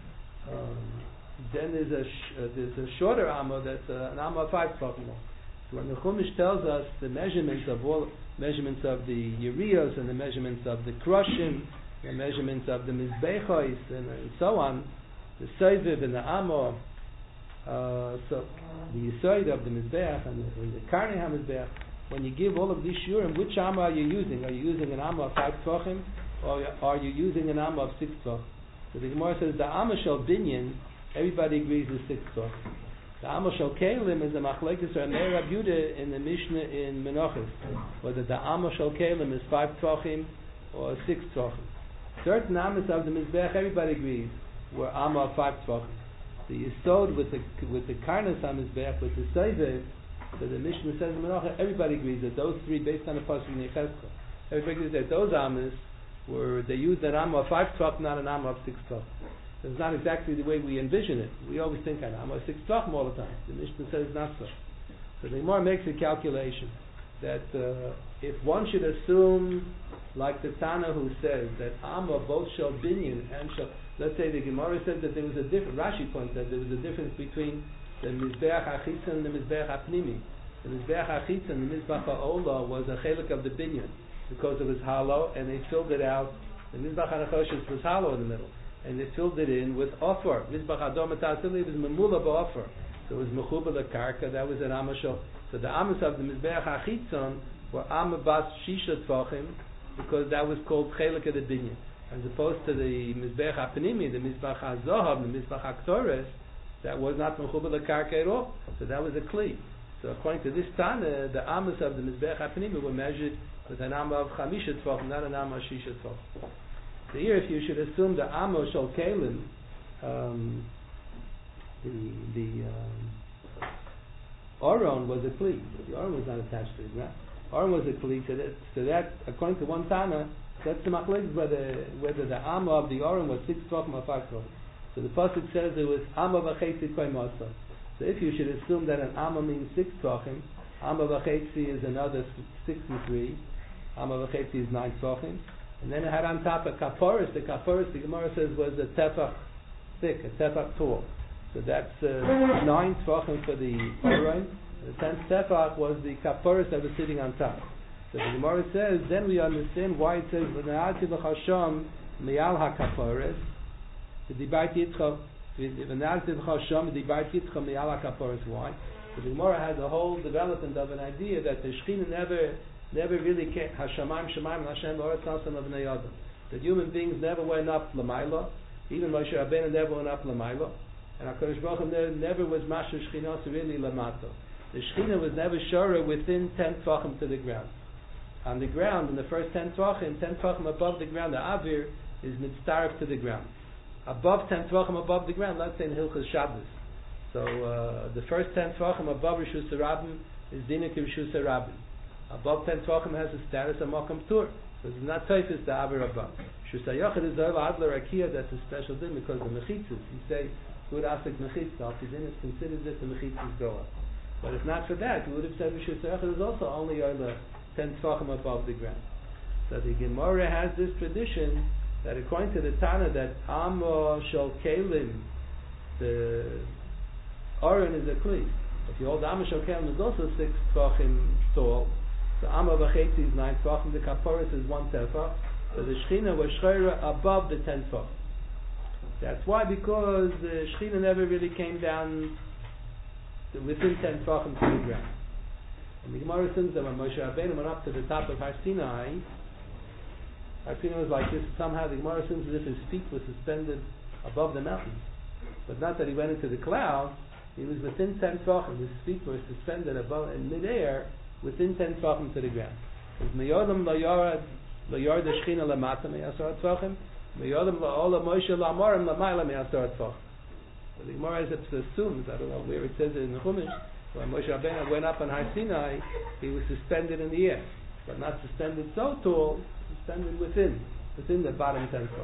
Then there's a shorter Amma that's an Amma 5 tefachim long. So when the Chumash tells us the measurements of the Yeriyos and the measurements of the Krushim, the measurements of the Mizbechos and so on, the Seiviv and the Amma, so the Yisoid of the Mizbeach and the Karnei HaMizbeach, when you give all of these shurim, which Amma are you using? Are you using an Amma of 5 tefachim, or are you using an Amma of 6 tefachim? So the Gemara says the Amma Shel Binyan, everybody agrees is 6 tefachim. The Amma Shel Kelim is the Machlekes or Meir Rab Yehuda in the Mishnah in Menachos, whether the Amma Shel Kelim is 5 tefachim or 6 tefachim. Certain Ammas of the Mizbeach, everybody agrees, were Amma of 5 tefachim. The Yisod with the Karnas HaMizbeach, with the Seivev, so the Mishnah says in Menachos, everybody agrees that those three, based on the pasuk in Yechezkel, everybody agrees that those Ammas they used an Amma of 5 tefachim, not an Amma of 6 tefachim. It's not exactly the way we envision it. We always think an Amma of 6 tefachim all the time. The Mishnah says not so. So the Gemara makes a calculation that if one should assume, like the Tana who says that Amma both shall binyan and shall, let's say the Gemara said that there was a difference, Rashi points that there was a difference between the Mizbeach HaChitzon and the Mizbeach HaPnimi. The Mizbeach HaChitzon, the Mizbeach HaOlah, was a chelik of the binyan because it was hollow, and they filled it out. The Mizbeach HaNachoshes was hollow in the middle, and they filled it in with offer. Mizbeach HaDom HaTasili was memula ba'offer. So it was mechuba l'karka, that was an Amma Shel. So the Ammas of the Mizbeach HaChitzon were Amma Bas Shisha Tfachim, because that was called chelik of the binyan. As opposed to the Mizbeach HaPnimi, the Mizbeach HaZohav, the Mizbeach HaKtores, that was not mechuba l'karka at all. So that was a kli. So according to this Tana, the Ammas of the Mizbeach HaPnimi were measured with an Amma of Chamisha Tfachim, not an Amma of Shisha Tfachim. So here, if you should assume the Amma Shel Kelim, the Aron was a kli. The Aron was not attached to the ground. Aron was a kli. So that, according to one Tana, that's the machlekes whether the Amma of the Aron was 6 tefachim or 5 tefachim. So the pasuk says it was Amma v'chetzi koi masa. So if you should assume that an Amma means 6 tefachim, Amma v'chetzi is another 63. Amma v'chetzi is 9 tefachim. And then it had on top a kaporis. The kaporis, the Gemara says, was a tefach thick, a tefach tall. So that's 9 tefachim for the Aron. The 10th tefach was the kaporis that was sitting on top. So the Gemara says, then we understand why it says, V'na'ati l'chasham miyal ha'kaporis. So Why? So the Gemara has a whole development of an idea that the Shekhinah never really came. Hashamayim Shemaim Hashem La'aretz Nasan of Bnei Adam. That human beings never went up L'mayla. Even Moshe Rabbeinu never went up L'mayla. And HaKadosh Baruch Hu never was Masher Shekhinah really L'mato. The Shekhinah was never Shora within 10 Tvachim to the ground. On the ground, in the first 10 Tvachim above the ground, the Avir is mitzaref to the ground. Above 10 Tvachim above the ground, let's say in Hilchos Shabbos. So the first 10 Tvachim above Rishus Harabim is Dinik Rishus Harabim. Above 10 Tvachim has a status of Makam Tur. So it's not Taifis the Avir above. Rishus HaYochid is Zohar Adler Akia, that's a special din because the Mechitzas, you say, good Asik Mechitzah, Al-Tidin is considered that the Mechitzas go up. But if not for that, you would have said Rishus HaYochid is also only on the 10 Tvachim above the ground. So the Gemara has this tradition that according to the Tana that Amo Shel Kelim, the Aron is a kli. If you hold Amo Shel Kelim is also 6 Tvachim tall. So Amo V'chetzi is 9 Tvachim. The Kaporis is 1 Tefach. So the Shechina was Shreira above the 10 Tvachim. That's why, because the Shechina never really came down within 10 Tvachim to the ground. And the Gemara says that when Moshe Rabbeinu went up to the top of Har Sinai was like this. Somehow the Gemara seems as if his feet were suspended above the mountain. But not that he went into the cloud. He was within 10 Tvachim. His feet were suspended above in midair within 10 Tvachim to the ground. Me'yodam la'yard ha'shchina lamata me'asar Tvachim. Me'yodam la'ola Moshe la'amarim la'mayla me'asar Tvachim. So the Gemara is to assume, I don't know where it says it in the Chumash, when Moshe Rabbeinu went up on Har Sinai, he was suspended in the air. But not suspended so tall, suspended within the bottom 10 Tvachim.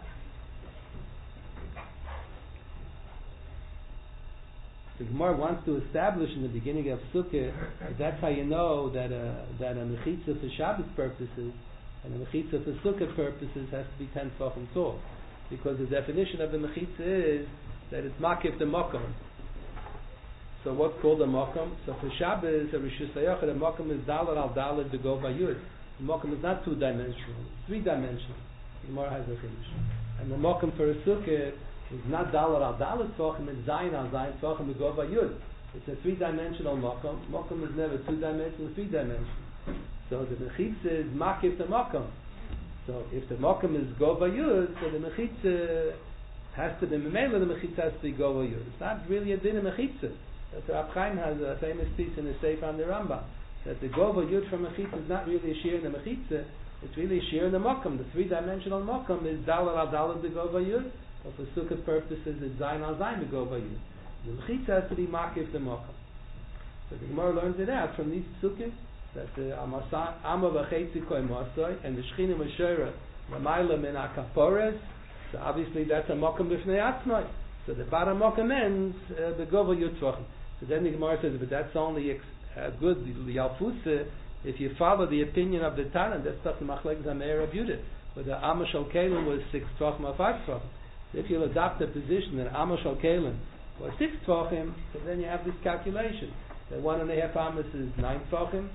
The Gemara wants to establish in the beginning of Sukkah that's how you know that a mechitza for Shabbos purposes and a mechitza for Sukkah purposes has to be 10 Tvachim tall, because the definition of the mechitza is that it's makif the makom. So what's called a makom? So for Shabbos, a Rishus HaYochid, a makom is dalar al dalar to go by yud. The makom is not 2-dimensional; it's 3-dimensional. The Gemara has a chiddush, and the makom for a Sukkah is not dalar al dalar tvachim, it's zayin al zayin tvachim to go by yud. It's a 3-dimensional makom. Makom is never 2-dimensional, 3-dimensional. So the mechitza is makif the makom. So if the makom is go by yud, so the mechitza has to be memela. The mechitza has to be go by yud. It's not really a din of mechitza. So Rab Chaim has a famous piece in the Sefer on the Rambam that the go by yud from mechitza is not really a shear in the mechitza. It's really a shear in the makom. The 3-dimensional makom is dalar al dalar to go by yud. So for Sukkah purposes, it's zayin al zayin to go by yud. The mechitza has to be makif the makom. So the Gemara learns it out from these Sukkahs that the Amma v'chetzi koi masai and the Shechina Meshera l'mayla min ha'kapores. So obviously that's a makom b'fnei atzmai. So the bottom makom ends b'gova yud tvachim. So then the Gemara says, but that's only good yalfusa if you follow the opinion of the Tana. That's stuff the Machlek Zameir Rab Yudah, where the Amma Shel Kelim was 6 tvachim or 5 tvachim. So if you'll adopt the position that Amma Shel Kelim was 6 tvachim, so then you have this calculation that 1.5 amas is 9 tvachim,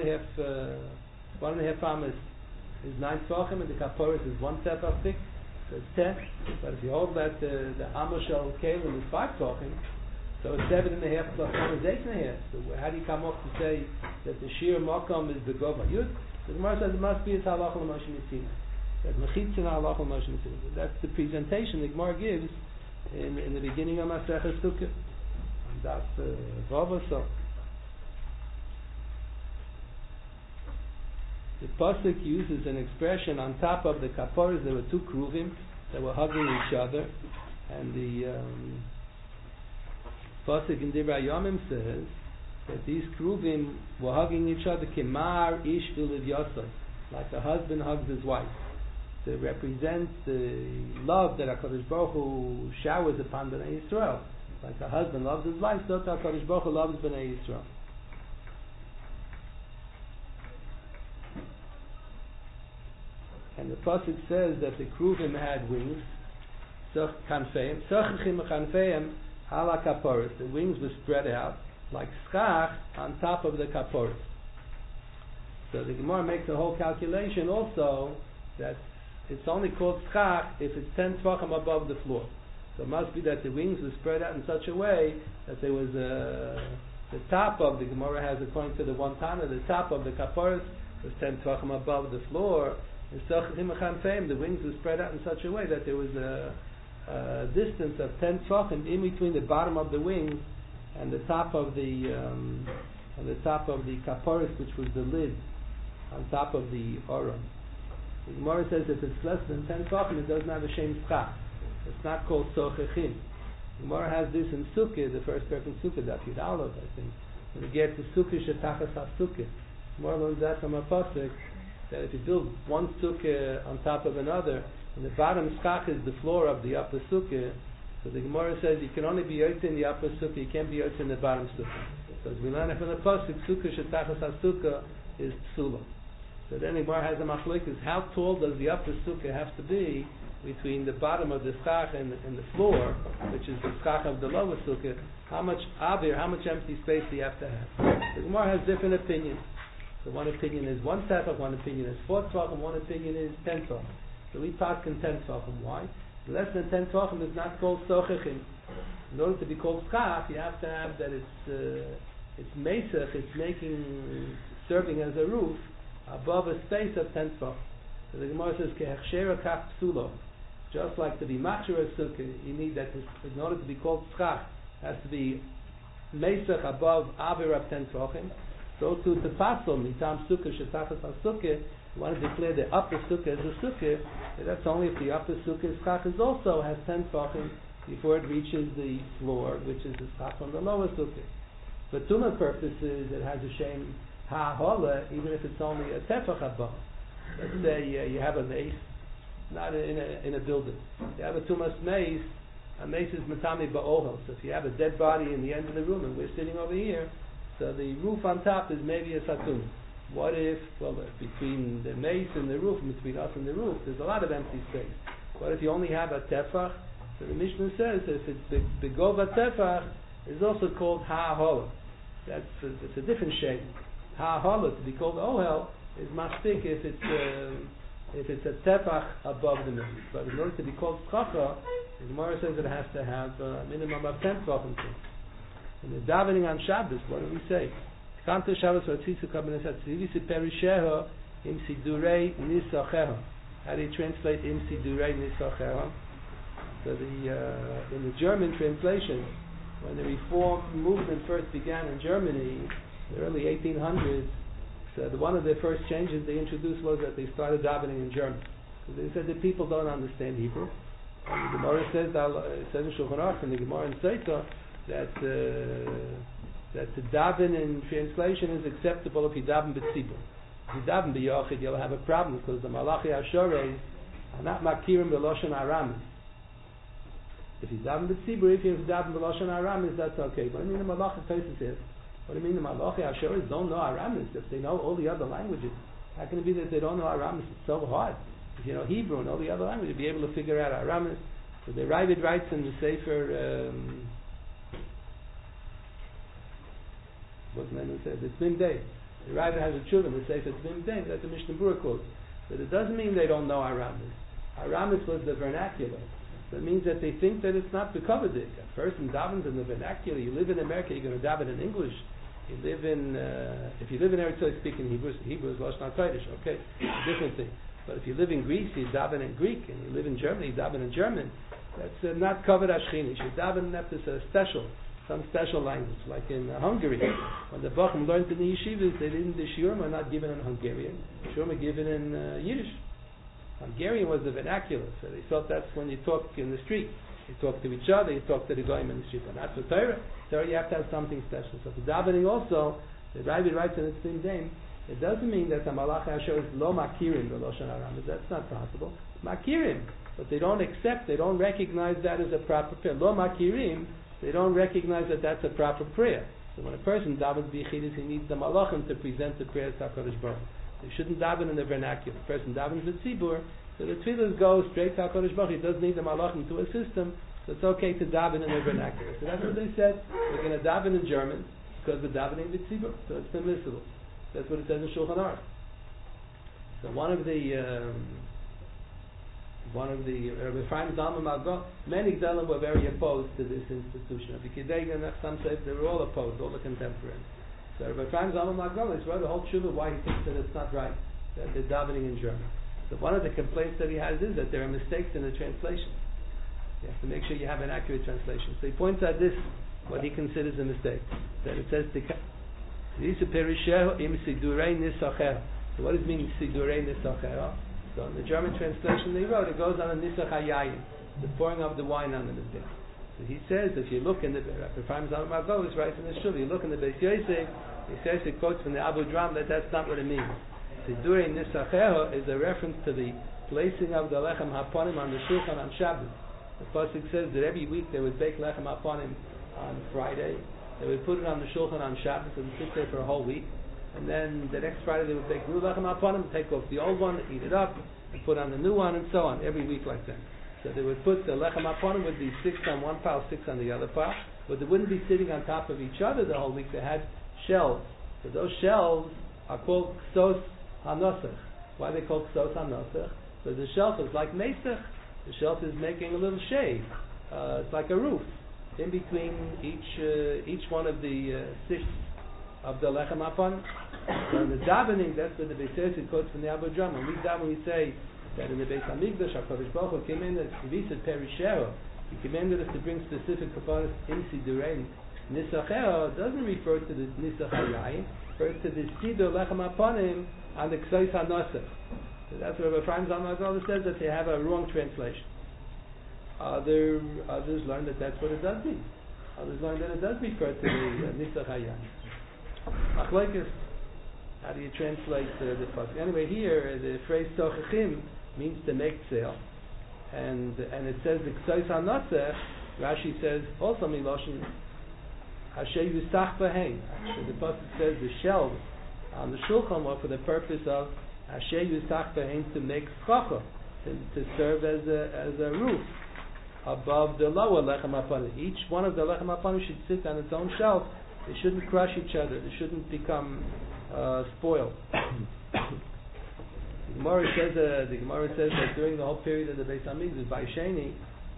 1.5 amas is 9 tvachim, and the kaporis is 1 tefach thick, so it's 10. But if you hold that the Amma Shel Kelim is 5 tvachim, so it's 7.5 plus 1 is 8.5. So how do you come up to say that the sheer makom is the gova yud? The Gemara says it must be a halacha l'moshe mitzina. That mechitza halacha l'moshe mitzina. That's the presentation the Gemara gives in the beginning of Masechah Sukkah. That's Vava. So the pasuk uses an expression on top of the kaporas. There were 2 kruvim that were hugging each other, and the pasuk in Divrei Yomim says that these kruvim were hugging each other kemar ish v'liv yosef, like a husband hugs his wife, to represent the love that HaKadosh Baruch Hu showers upon Bnei Yisrael. Like a husband loves his wife, so HaKadosh Baruch Hu loves Bnei Yisrael. And the pasuk says that the kruvim had wings, sach kanfeim, sachachim kanfeim ala kaporis. The wings were spread out like schach on top of the kaporis. So the Gemara makes a whole calculation also that it's only called schach if it's 10 tvachim above the floor. So it must be that the wings were spread out in such a way that there was the top of the Gemara has, according to the one Tana, the top of the kaparas was 10 tvachim above the floor. In Sochim Fame, the wings were spread out in such a way that there was a distance of 10 tvachim in between the bottom of the wings and the top of the kaparas, which was the lid on top of the aron. The Gemara says if it's less than 10 tvachim, it doesn't have a shem schach. It's not called sochechim. The Gemara has this in Sukkah, the first person Sukkah, Daf Yud Aleph, I think. When you get to Sukkah Shetachas HaSukkah, the Gemara learns that from a pasuk that if you build one Sukkah on top of another, and the bottom schach is the floor of the upper Sukkah, so the Gemara says you can only be yotze in the upper Sukkah, you can't be yotze in the bottom Sukkah. So as we learn it from the pasuk, Sukkah Shetachas HaSukkah is Psula. So then the Gemara has a machlokes, how tall does the upper Sukkah have to be between the bottom of the schach and the floor, which is the schach of the lower sukkah? How much avir, how much empty space do you have to have? The Gemara has different opinions. So one opinion is 1 tefach, one opinion is 4 tvachim, one opinion is 10 tvachim. So we talk in 10 tvachim. Why? Less than 10 tvachim is not called sochechim. In order to be called schach, you have to have that it's mesach, it's serving as a roof above a space of 10 tvachim. So the Gemara says, Kehechshera kach psulo. Just like to be machshir sukkah, you need that in order to be called schach, has to be mesach above avir of 10 tvachim. So to tefasol mitam sukkah shetachas sukkah, you want to declare the upper sukkah as a sukkah. That's only if the upper sukkah schach also has 10 tvachim before it reaches the floor, which is the schach on the lower sukkah. For tumah purposes, it has a shem ha'hola, even if it's only a tefach above. Let's say you have a mace, not in a building. You have a tumas mace. A mace is matami ba'ohel. So if you have a dead body in the end of the room and we're sitting over here, so the roof on top is maybe a satum. What if, between the mace and the roof, between us and the roof, there's a lot of empty space. What if you only have a tefach? So the Mishnah says if it's the gova tefach is also called ha'hola. It's a different shape. Ha'hola, to be called ohel, is mastik if it's a tefach above the middle. But in order to be called skacha, the Gemara says it has to have a minimum of 10 tvachim. In the davening on Shabbos, what do we say? Kanto Shabbos v'atzitzu kabenes hatzivisi perisheho im sidurei nisacheho. How do you translate im sidurei nisacheho? So in the German translation, when the Reform movement first began in Germany, in the early 1800s, so one of the first changes they introduced was that they started davening in German. So they said that people don't understand Hebrew. And the Gemara says in Shulchan Aruch and the Gemara in Seita that to daven in translation is acceptable if you daven b'tzibur. If you daven b'yochid, you'll have a problem because the Malachi Ashorei are not makirim b'loshen Aramis. If you daven b'tzibur, if you daven b'loshen Aramis, that's okay. But I mean the Malachi Tosis here. What do you mean the Malachi Asheris don't know Aramis? If they know all the other languages, how can it be that they don't know Aramis? It's so hard. If you know Hebrew and all the other languages, you'll be able to figure out Aramis. So the Ravid writes in the Sefer, what's the name of the Sefer? It's Mim Day. The Ravid has a tshuva in the Sefer, it's Mim Day, that's a Mishnah Berurah quote. But it doesn't mean they don't know Aramis. Aramis was the vernacular. So it means that they think that it's not b'kovedik. A person davens in the vernacular. You live in America, you're going to daven in English. You live in, if you live in Eretz Yisrael, speak in Hebrew is Lashon HaKodesh, okay? It's a different thing. But if you live in Greece, you daven in Greek, and you live in Germany, you daven in German. That's not covered Ashchini. You daven some special language, like in Hungary. When the Bachim learned in the yeshivas, the shiurim were not given in Hungarian. The shiurim were given in Yiddish. Hungarian was the vernacular, so they thought that's when you talk in the street. You talk to each other, you talk to the goyim in the street. But not for Torah. Torah, you have to have something special. So for davening also, the Ravid writes in its same name, it doesn't mean that the Malach Asher is lo makirim the Lashon Aramis. That's not possible. Makirim, but they don't accept, they don't recognize that as a proper prayer. Lo makirim, they don't recognize that that's a proper prayer. So when a person davens b'yichidus, he needs the malachim to present the prayer to HaKadosh Baruch Hu. They shouldn't daven in the vernacular. The person davens the tzibur, so the tefillah goes straight to HaKadosh Baruch Hu. He doesn't need the malachim to assist him, so it's okay to daven in the vernacular. So that's what they said. We're going to daven in German because we're davening the tzibur, so it's permissible. That's what it says in Shulchan Aruch. So one of the One of the Rabbi Chaim Zalman Malgo, many Gedolim were very opposed to this institution. Rabbi Kidei and some said they were all opposed, all the contemporaries. So Rabbi Chaim Zalman Malgo is wrote a whole tshuva why he thinks that it's not right, that they're davening in German. So one of the complaints that he has is that there are mistakes in the translation. You have to make sure you have an accurate translation. So he points out this, what he considers a mistake. That it says, so what does it mean, Sidurei Nisacher? So in the German translation they wrote, it goes on a Nisach HaYayin, the pouring of the wine on the Mizbeach. So he says, if you look in the, Rabbi Chaim Zalman Malgo is right in the Shul, you look in the Beis Yosef, he says, it quotes from the Abu Dram that that's not what it means. Sidurei Nisacher is a reference to the placing of the Lechem HaPonim on the Shulchan on Shabbos. The pasuk says that every week they would bake Lechem HaPonim on Friday, they would put it on the Shulchan on Shabbos, and sit there for a whole week. And then the next Friday they would take new lechem haponim, take off the old one, eat it up, and put on the new one, and so on, every week like that. So they would put the lechem haponim would be 6 on one pile, 6 on the other pile, but they wouldn't be sitting on top of each other the whole week. They had shelves. So those shelves are called ksos hanosach. Why are they called ksos hanosach? Because the shelf is like mesach. The shelf is making a little shade. It's like a roof in between each one of the six of the lechem haponim. So in the davening, that's what the Beis Yosef quotes from the Abu Dram. When we daven, we say that in the Beis Hamikdash, HaKadosh Baruch Hu came in as Kvisat Perishero. He commanded us to bring specific components in Sidurei Nisacher. Doesn't refer to the Nisach HaYayin, refers to the Sidur lechem haponim and the Ksos HaNosach. So that's what Rabbi Chaim Zalman Malgo says, that they have a wrong translation. Others learn that that's what it does mean. Others learn that it does refer to the Nisach HaYayin. Machlokes, how do you translate the pasuk? Anyway, here the phrase tochachim means to make sale, and it says the ksos hanosech. Rashi says also miloshin asher yusach b'hein. The pasuk says the shelves on the shulchan were for the purpose of asher yusach b'hein, to make schacha, to serve as a roof above the lower lechem haponim. Each one of the lechem haponim should sit on its own shelf. They shouldn't crush each other. They shouldn't become spoiled. The Gemara says that during the whole period of the Beis Hamikdash, by Sheni,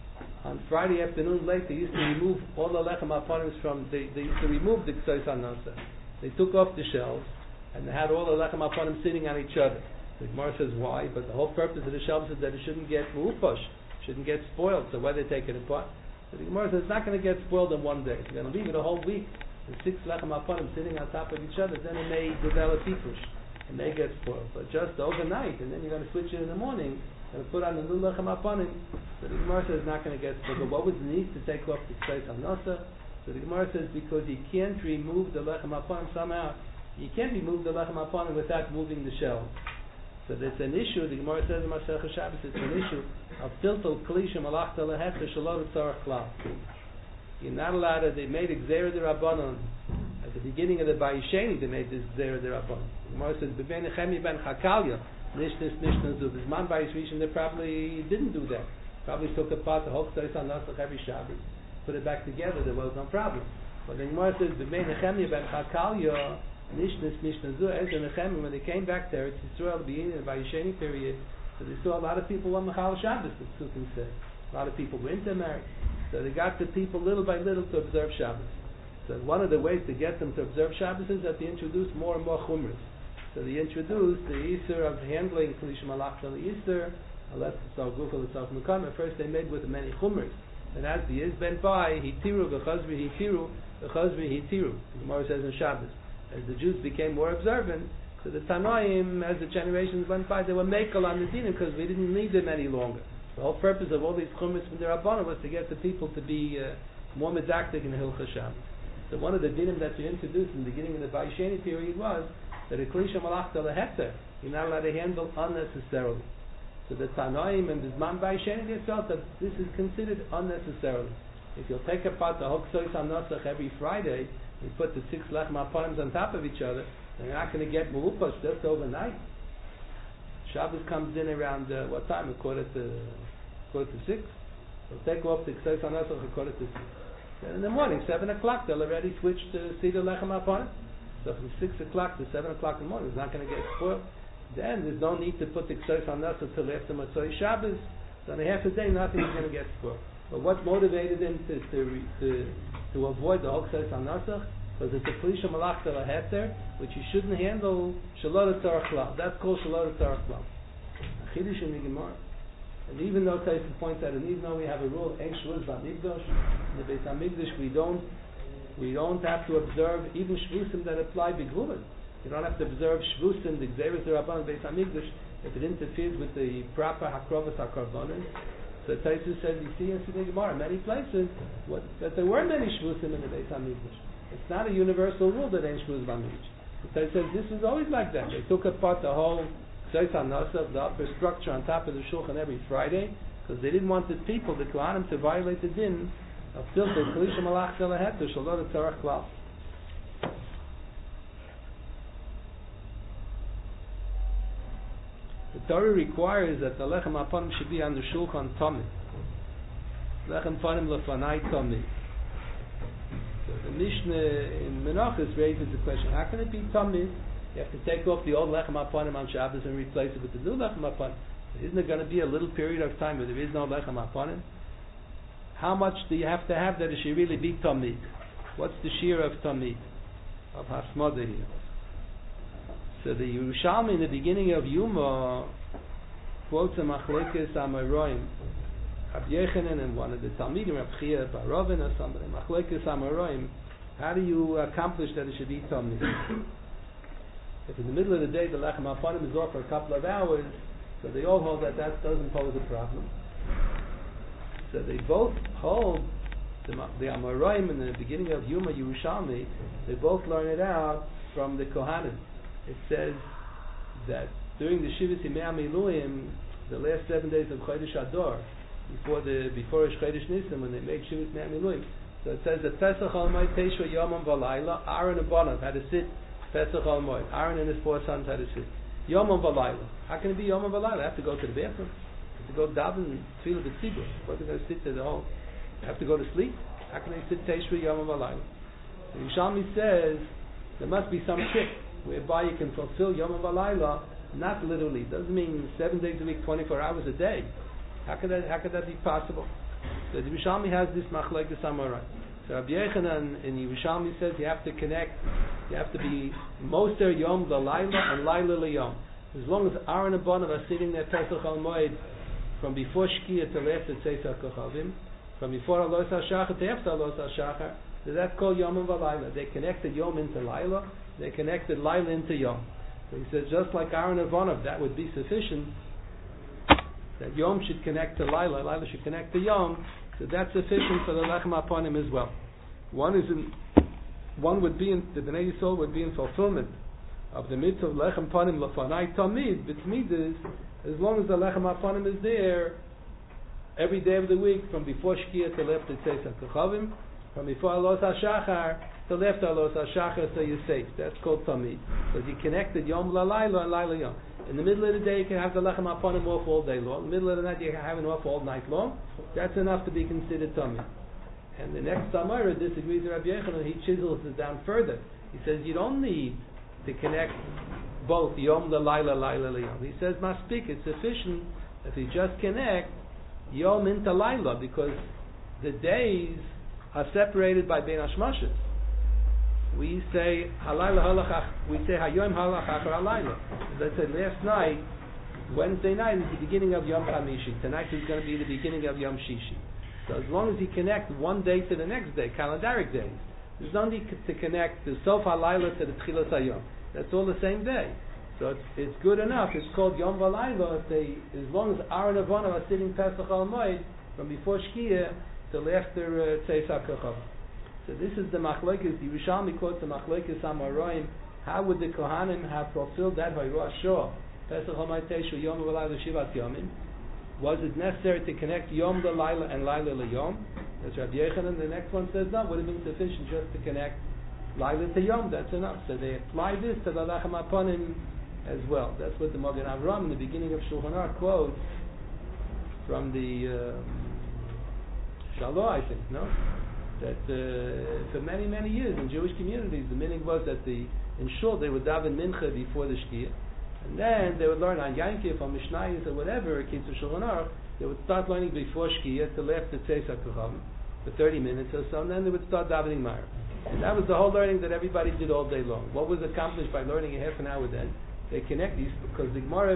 on Friday afternoon late, they used to remove all the lechem haponim from. They used to remove the ksos hanosach. They took off the shelves and they had all the lechem haponim sitting on each other. The Gemara says why, but the whole purpose of the shelves is that it shouldn't get mu'uposh, shouldn't get spoiled. So why they take it apart? So the Gemara says it's not going to get spoiled in one day. If you're going to leave it a whole week, the 6 lechem haponim sitting on top of each other, then it may develop pipush. It may get spoiled. But just overnight, and then you're going to switch it in the morning, and put on the new lechem haponim, so the Gemara says it's not going to get spoiled. But what was the need to take off the ksos hanosach? So the Gemara says because you can't remove the lechem haponim somehow. You can't remove the lechem haponim without moving the shells. So there's an issue, the Gemara says in Masechah Shabbos, it's an issue of tiltal klisha malachta lehetzer shalom tzarach klal. You're not allowed to, they made Gzeira D'Rabbanan. At the beginning of the Bayisheni, they made this Gzeira D'Rabbanan. The Gemara says, B'ben Nechemi ben Chakalya, Nishnis Nishnazu. This man Bayish Rishon, they probably didn't do that. Probably took apart the whole Ksos HaNosach every Shabbos, put it back together, there was no problem. But the Gemara says, B'ben Nechemi ben Chakalya, Nishnis Nishnazu, Ezra Nechemi, when they came back there, it's Yisrael, the beginning of the Bayisheni period, so they saw a lot of people on Mechal Shabbos, the Psukim said. A lot of people were intermarried. So they got the people little by little to observe Shabbos. So one of the ways to get them to observe Shabbos is that they introduce more and more chumras. So they introduced the Easter of handling Klisha Malach on the Easter, unless it's all Gufel, it's all Mekam. At first they made with many chumras. And as the years went by, Hitiru, V'chazvi Hitiru, V'chazvi Hitiru. The Gemara says in Shabbos. As the Jews became more observant, so the Tanoim, as the generations went by, they were mekel on the dinim because we didn't need them any longer. The whole purpose of all these chumras from the Rabbanah was to get the people to be more medactic in Hilchos Shabbos. So one of the dinim that we introduced in the beginning of the Bayisheni period was that a klisha malachta leheter, you're not allowed to handle unnecessarily. So the Tanoim and Bizman Bayisheni, they felt that this is considered unnecessarily. If you'll take apart the Ksos HaNosach every Friday, you put the 6 lechem haponim on top of each other, and you're not going to get mu'uposh just overnight. Shabbos comes in around what time? A quarter to 6. They'll take off the Ksos HaNosach a quarter to 6. Then in the morning, 7 o'clock, they'll already switch to Seder Lechem HaPonim. So from 6 o'clock to 7 o'clock in the morning, it's not going to get spoiled. Then there's no need to put the Ksos HaNosach till after Motzei Shabbos. So in a half a day, nothing is going to get spoiled. But what motivated him to avoid the Hochzeit HaNasach? Because it's a Klisha Malach Tel HaHeter, which you shouldn't handle Shalot HaTorah Klal. That's called Shalot HaTorah Klal. Chidush in the Gemara. And even though Tyson points out, and even though we have a rule, Ein Shavuos B'Hamikdash, in the Beis Hamikdash we don't have to observe even Shvusim that apply B'Gvulin. You don't have to observe Shvusim, the Gzeres Rabban Beis Hamikdash, if it interferes with the proper Hakrovas HaKarbonis. So Tyson says, you see in the Gemara, many places, that there were many Shvusim in the Beis Hamikdash. It's not a universal rule that Ein Shavuos B'Hamikdash. Tyson says, this is always like that. They took apart the whole the upper structure on top of the shulchan every Friday, because they didn't want the people, the Kohanim, to violate the din of filter Klisha Malach Tel HaHeter Shalot HaTorah Klal. The Torah requires that the lechem aponim should be on the shulchan tamid. Lechem panim lefanai tamid. So the Mishnah in Menachos raises the question: how can it be tamid? You have to take off the old lechem aponim on Shabbos and replace it with the new lechem aponim. Isn't there going to be a little period of time where there is no lechem aponim? How much do you have to have that it should really be tamid? What's the shear of tamid, of hasmodah here? So the Yerushalmi in the beginning of Yuma quotes a machlekes Amoraim, Rab Yechanan and one of the Talmidim, Rab Chia Barovin or somebody, machlekes Amoraim. How do you accomplish that it should be tamid? If in the middle of the day the lechem aponim is off for a couple of hours, so they all hold that doesn't pose a problem. So they both hold the Amoraim in the beginning of Yuma Yerushalmi. They both learn it out from the Kohanim. It says that during the Shivas Yimei HaMiluim, the last 7 days of Chodesh Adar, before Chodesh Nisan, when they make Shivas Yimei HaMiluim, so it says that Pesach Al Moed Teshua Yomam V'Layla, Aaron and Bonav had to sit Pesach Al Moed. Aaron and his 4 sons had to sit Yomam V'Layla. How can it be Yomam V'Layla? I have to go to the bathroom. I have to go daven and tefillah b'tzibur. What are they going to sit there the whole? They have to go to sleep. How can they sit Teshua Yomam V'Layla? The Yerushalmi says there must be some trick whereby you can fulfill Yom V'Layla, not literally. It doesn't mean 7 days a week, 24 hours a day. How could that be possible? So the Yerushalmi has this machlekes Amoraim. So Rabbi Yechanan in Yerushalmi says you have to connect, you have to be Moser Yom L'Layla and Layla L'Yom. As long as Aaron and Bonav are sitting there Pesach Al Moed from before Shkia till after Tzeitzah Kochavim, from before Alos HaShachar to after Alos HaShachar, so that's called Yom V'Layla. They connected Yom into Layla, they connected Layla into Yom. So he says just like Aaron and Bonav, that would be sufficient. That Yom should connect to Layla, Layla should connect to Yom, so that's sufficient for the Lechem Aponim as well. One would be in the Bnei Yisrael would be in fulfillment of the mitzvah of Lechem Aponim Lefanai Tamid, B'tzmidus, as long as the Lechem Aponim is there every day of the week, from before Shkia till after Tzeitzah Kochavim, from before Alos HaShachar till after Alos HaShachar, so you're safe. That's called Tamid. Because you connected Yom L'Layla and Layla Yom. In the middle of the day, you can have the Lechem Aponim off all day long. In the middle of the night, you can have it off all night long. That's enough to be considered Tamid. And the next Tamara disagrees with Rabbi Yechanan. He chisels it down further. He says you don't need to connect both Yom L'Layla, Layla Yom. He says Maspik, it's sufficient if you just connect Yom into Layla, because the days are separated by Ben Hashmashas. We say Halayla Halachach. We say Hayom Halachach or Halayla. As I said last night, Wednesday night is the beginning of Yom Chamishi. Tonight is going to be the beginning of Yom Shishi. So as long as you connect one day to the next day, calendaric days, there's no need to connect the Sof Halayla to the Tchilas Hayom. That's all the same day. So it's good enough. It's called Yom V'Layla. As long as Aaron and Bonav are sitting Pesach Al Moed from before Shkia till after Tzeitzah Kochavim. So this is the machlekes. The Yerushalmi quotes the machlekes Amoraim. How would the Kohanim have fulfilled that by Rosh Hashanah? Pesach Hamayit Teshu Yom V'Layla Shivat Yomim. Was it necessary to connect Yom L'Layla and Layla L'Yom? That's Rabbi Yechanan. The next one says no. It would have been sufficient just to connect Layla to Yom. That's enough. So they apply this to the Lechem Aponim as well. That's what the Magen Avraham in the beginning of Shulchan Aruch quotes from the Shalom, I think. No. That for many, many years in Jewish communities, the meaning was that in Shul they would daven mincha before the Shkia, And then they would learn on Yankif or Mishnayos or whatever, Kitzur Shulchan Aruch. They would start learning before Shkiyah till after Tzeis HaKochavim for 30 minutes or so, and then they would start davening Ma'ariv. And that was the whole learning that everybody did all day long. What was accomplished by learning a half an hour then? They connect these, because the Gemara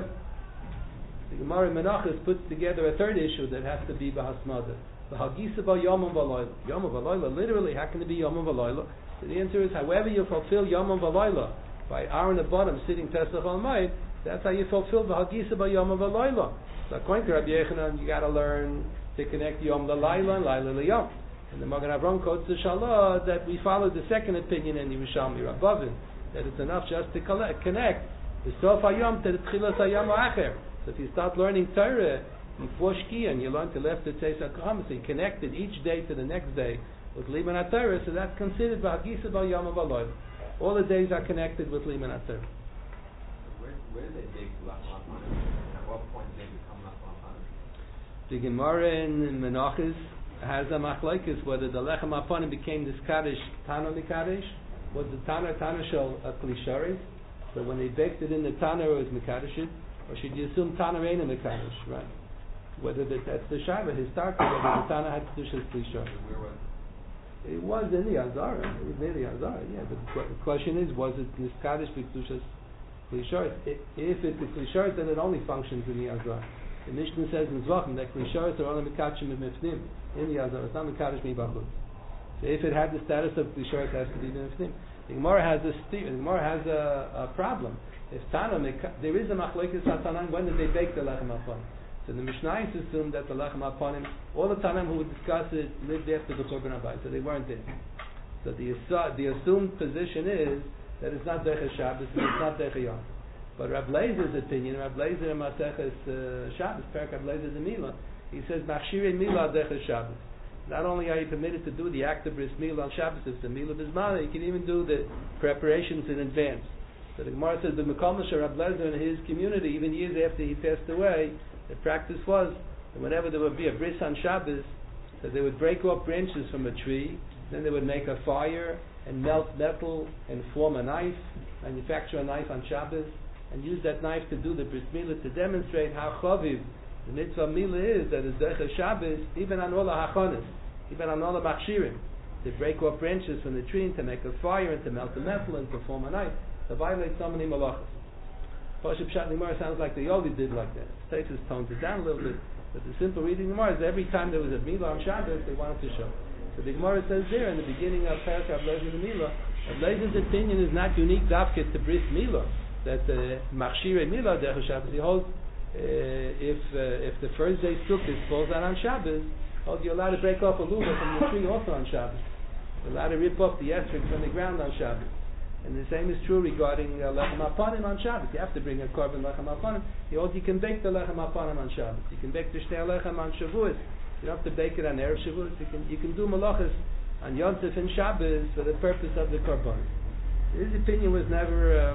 Menachos puts together a third issue that has to be Bahasmada. The Hagisa ba Yom V'Layla. Yom V'Layla, literally, how can it be Yom V'Layla? So the answer is, however you fulfill Yom V'Layla, by Aaron at bottom sitting Pesach al Mayid, that's how you fulfill the Hagisa ba Yom V'Layla. So according to Rabbi Yechanan, you got to learn to connect Yom L'Layla and Layla L'Yom. And the Magen Avraham quotes the Shalah that we follow the second opinion in Yerushalmi Rabbavin, that it's enough just to connect the Sof HaYom to the Tchilas HaYom HaAcher. So if you start learning Torah before Shkiyah and you learn to left the Tzeis HaKochavim, so you connected each day to the next day with Liman HaTorah, so that's considered B'Hagisa B'Yom V'Layla. All the days are connected with Liman HaTorah. Where did they dig Lachlan Panim? At what point did they become Lachlan Panim? The Gemara in Menachos has a machlokes whether the Lechem HaPanim became this Kaddish Tana Mikadesh, was the Tana Shel Klisharis, so when they baked it in the Tana it was Mikadesh, or should you assume Tana Reina Mikadesh, right? Whether that's the Shaiva, his start, whether the Tana had Kedusha's Klisharis. Where was it? It was in the Azara, it was near the Azara, yeah, but the question is, was it Niskadesh Kedusha's Klisharis? If it's the Klisharis, then it only functions in the Azara. The Mishnah says in Zvachim that Klisharis are only Mikachim and Mifnim in the Azara. It's not Mikadesh Mibachut. So if it had the status of Klisharis, it has to be Mifnim. The Gemara has a problem. If Tana, there is a Machlokes HaTanan, when did they bake the Lechem HaPanim? So the Mishnayos assumed that the Lechem HaPanim, all the Tanaim who would discuss it lived after the Korban Habayis, so they weren't there. So the assumed position is that it's not Derech Shabbos and it's not Derech Yom. But Rab Lezer's opinion, Rab Lezer in Maseches Shabbos, Perek Rab Lezer in Milah, he says, Machshirei Milah Derech Shabbos. Not only are you permitted to do the act of Bris Milah on Shabbos, it's the Milah Bismana, you can even do the preparations in advance. So the Gemara says, the Mekomash Rab Lezer in his community, even years after he passed away, the practice was that whenever there would be a bris on Shabbos, that they would break off branches from a tree, then they would make a fire and melt metal and form a knife, manufacture a knife on Shabbos, and use that knife to do the bris milah to demonstrate how chaviv the mitzvah milah is, that is derech Shabbos, even on all the hachonis, even on all the machshirim, to break off branches from the tree and to make a fire and to melt the metal and to form a knife, to violate so many malachas. Pashup Pshat Gemara sounds like the Yogi did like that. Taisus toned it down a little bit, but the simple reading Gemara is every time there was a milah on Shabbos, they wanted to show. So the Gemara says there in the beginning of Paragraph Lezer the Milah, Lezer's opinion is not unique dafket to bris milah, that machshirei milah derech Shabbos. He holds if the first day Sukkot falls out on Shabbos, you're allowed to break off a lulah from the tree also on Shabbos. You're allowed to rip off the esrog from the ground on Shabbos. And the same is true regarding Lechem HaPanim on Shabbos. You have to bring a korban Lechem HaPanim. You can bake the Lechem HaPanim on Shabbos. You can bake the Shnei Lechem on Shavuos. You don't have to bake it on Erev Shavuos. You can do malachas on Yom Tov and Shabbos for the purpose of the korban. His opinion was never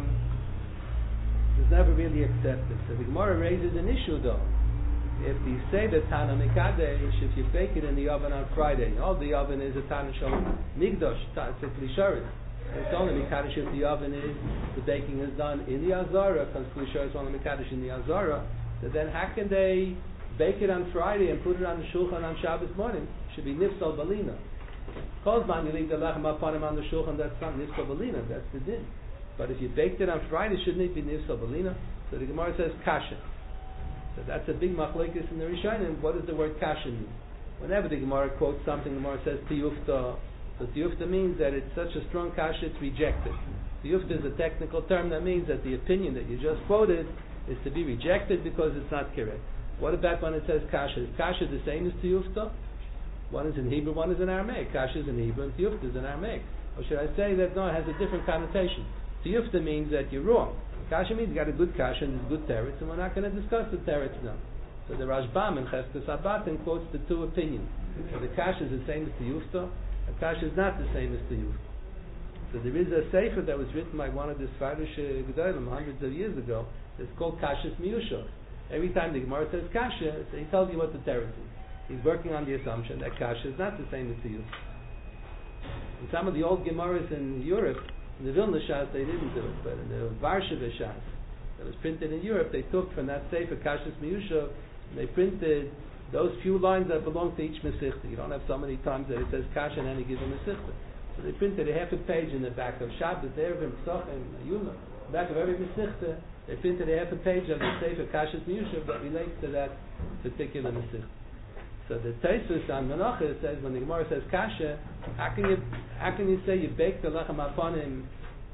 really accepted. So the Gemara raises an issue though. If you say that Tana Mikadesh, if you bake it in the oven on Friday, all the oven is a Tana Shalom Migdosh, it's a Klisharis. It's only Mikadesh if the oven is, the baking is done in the Azara, because Klisharis is only Mikadesh in the Azara. So then how can they bake it on Friday and put it on the Shulchan on Shabbos morning? It should be Nifsal Balina. Kozman, you leave the Lechem HaPanim on the Shulchan, that's not Nifsal Balina, that's the din. But if you baked it on Friday, shouldn't it be Nifsal Balina? So the Gemara says Kasha. So that's a big machlokes in the Rishonim. What does the word Kasha mean? Whenever the Gemara quotes something, the Gemara says Tiyufta. So Tiyufta means that it's such a strong Kasha, it's rejected. Tiyufta is a technical term that means that the opinion that you just quoted is to be rejected because it's not correct. What about when it says Kasha? Is Kasha the same as Tiyufta? One is in Hebrew, one is in Aramaic. Kasha is in Hebrew and Tiyufta is in Aramaic. Or should I say that no, it has a different connotation. Tiyufta means that you're wrong. Kasha means you got a good kasha and it's good teretz, and we're not going to discuss the teretz now. So the Rashbam in Cheskas Abatim quotes the two opinions. So the kasha is the same as Tiyufta, and kasha is not the same as Tiyufta. So there is a sefer that was written by one of the Sfarish Gedolim hundreds of years ago. It's called Kashas Miyushah. Every time the Gemara says kasha, so he tells you what the teretz is. He's working on the assumption that kasha is not the same as Tiyufta. In some of the old Gemaras in Europe, in the Vilna Shas they didn't do it, but in the Varshavia Shas, that was printed in Europe, they took from that Sefer Kashas Miyushav, and they printed those few lines that belong to each Mesichta. You don't have so many times that it says Kasha in any given Mesichta. So they printed a half a page in the back of Shabbos, Erevim, Pesachim, Yuma, back of every Mesichta. They printed a half a page of the Sefer Kashas Miyushav that relates to that particular Mesichta. So the Tosfos on Menachos says, when the Gemara says Kasha, how can you say you bake the Lechem Aponim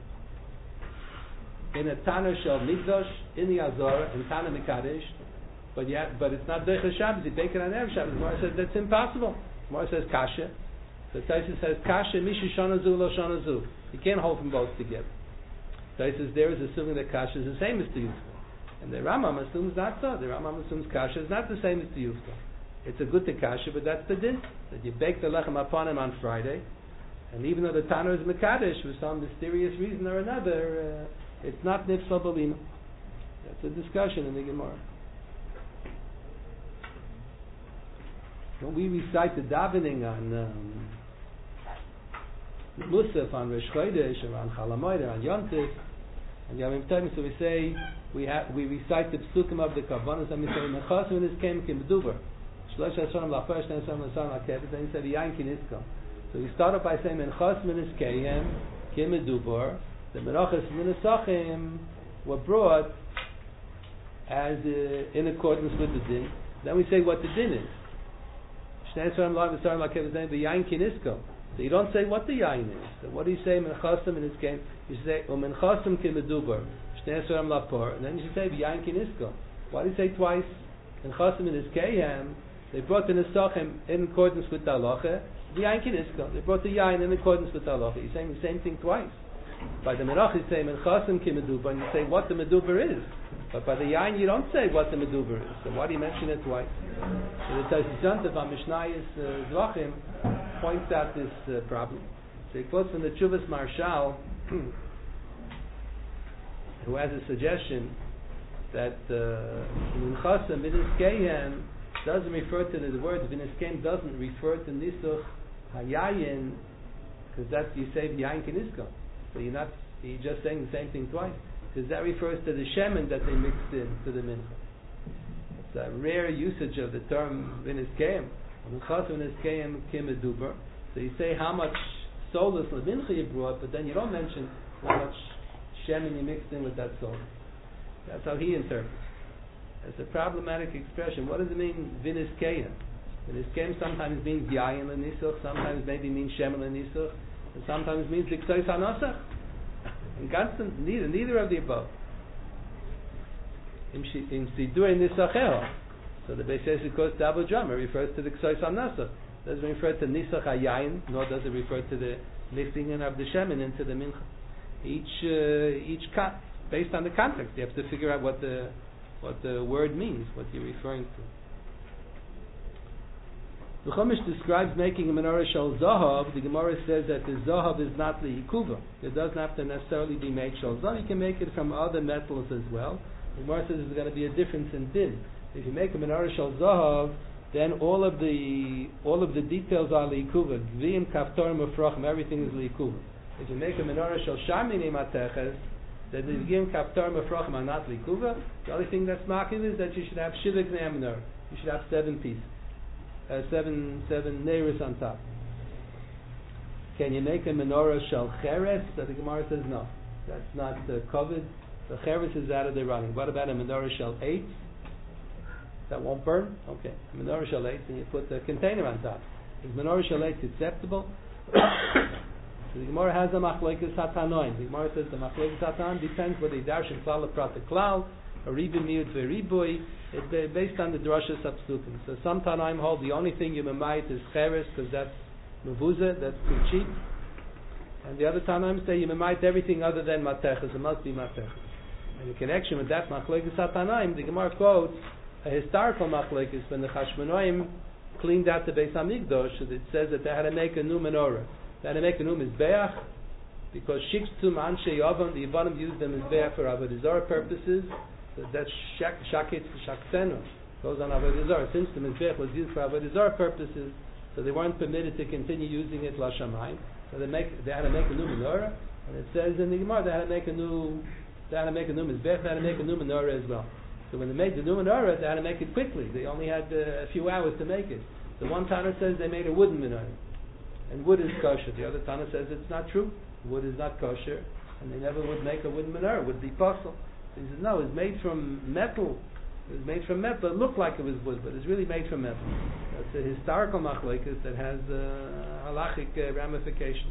in a Tanner Shel Mikdash, in the Azor, in Tanner Mekadesh, but it's not Deicha Shabbos, you bake it on Erev Shabbos. The Gemara says that's impossible. The Gemara says Kasha. The Tosfos says Kasha, Mishu Shana Zu, Lo Shana Zu. You can't hold them both together. Tosfos there is assuming that Kasha is the same as the Yufta. And the Rambam assumes not so. The Rambam assumes Kasha is not the same as the Yufta. It's a good Kasha, but that's the din. That you bake the Lechem upon him on Friday, and even though the Tanner is Mekadesh, for some mysterious reason or another, it's not Nifsal Balima. That's a discussion in the Gemara. When we recite the davening on Musaf, on Rosh Chodesh, or on Chalamoid, or on Yontif, and Yom Tovim, so we say, we recite the Psukim of the Kavanas, and we say, Mechas when this came, Kim Duvar. Shlosh Hashanam Lachar, Shneim Hashanam L'Shan L'Kebet, and he said, Yain Kinisko. So we start off by saying, Menchas Minis Keyem, Kim Duvar. The Menachos Minisachim were brought as in accordance with the din. Then we say what the din is. Shneim Hashanam L'Shan L'Kebet, the Yain Kinisko. So you don't say what the yain is. So what do you say, Menchasim in his game? You say, Menchasim Kimedubar, Shnei Suram Lapor, and then you should say, Yain Kinisko. Why do you say twice? Menchasim in his Kayhem, they brought the Nesachim in accordance with the halacha, the Yain Kinisko. They brought the yain in accordance with the halacha. You're saying the same thing twice. By the Menach you say, Menchasim Kimedubar, and you say what the Medubar is. But by the yain you don't say what the Medubar is. So why do you mention it twice? So the Tosfos on Mishnayos Zvachim points out this problem. So he quotes from the Chuvas Marshal, who has a suggestion that Minchasam V'niskehem doesn't refer to the word V'niskehem doesn't refer to Nisuch Hayayin, because that's you say Yayin Kinisko. So you're just saying the same thing twice, because that refers to the shemen that they mixed in to the mincha. It's a rare usage of the term V'niskehem. So you say how much solus lemincha you brought, but then you don't mention how much shemen you mixed in with that solus. That's how he interprets. It's a problematic expression. What does it mean, viniskeim? Viniskeim sometimes means yayin lenisuch, sometimes maybe means shemen lenisuch, and sometimes means diktois hanasach. In constant, neither of the above. In sidur nisachel. So the Beis Yosef quotes the Abu Drama refers to the Ksois HaNasach. It doesn't refer to Nisach HaYayin, nor does it refer to the mixing in of the Shemin into the Mincha. Each cut, based on the context, you have to figure out what the word means, what you're referring to. The Chumash describes making a menorah shel Zahav. The Gemara says that the Zahav is not the Yikuva. It doesn't have to necessarily be made shel Zahav. You can make it from other metals as well. The Gemara says there's going to be a difference in din. If you make a menorah shel Zahav, then all of the details are liikuva. Gvim, kaftorim, ufrachim, everything is liikuva. If you make a menorah shel shamini mateches, then the gvim, kaftorim, ufrachim are not liikuva. The only thing that's marking is that you should have shivik menorah. You should have 7 pieces, 7 neiros on top. Can you make a menorah shel cheres? So the Gemara says no. That's not covered. The cheres is out of the running. What about a menorah shel 8? That won't burn? Okay. Menorah shel 8, and you put the container on top. Is menorah shel 8 acceptable? So the Gemara has a machlokes hatanoim. The Gemara says the machlokes hatan depends whether you dash in klal prat klal, or ribi miut ve'ribui. It's based on the drashas of psukim. So some tanoim hold the only thing you might is cheres, because that's mevuza, that's too cheap. And the other tanoim say you might everything other than mateches. It must be mateches. And in connection with that machlokes hatanoim, the Gemara quotes a historical machlokes when the Chashmonaim cleaned out the Beis Hamikdash. It says that they had to make a new menorah. They had to make a new mizbeach because shiktum anshe yavam, the Yavanim used the mizbeach for avodah zarah purposes. So that's shakit shaktenu goes on avodah zarah. Since the mizbeach was used for avodah zarah purposes, so they weren't permitted to continue using it la shamayim. So they had to make a new menorah, and it says in the Gemara they had to make a new They had to make a new Mizbech, they had to make a new menorah as well. So when they made the new menorah, they had to make it quickly. They only had a few hours to make it. The one Tana says they made a wooden menorah. And wood is kosher. The other Tana says it's not true. Wood is not kosher. And they never would make a wooden menorah. It would be possible. So he says, no, it's made from metal. It was made from metal. It looked like it was wood, but it's really made from metal. That's a historical machlokes that has halachic ramifications.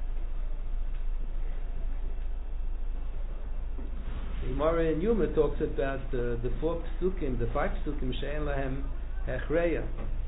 The Gemara in Yuma talks about the 4 psukim, the 5 psukim, she'en lahem hechreya.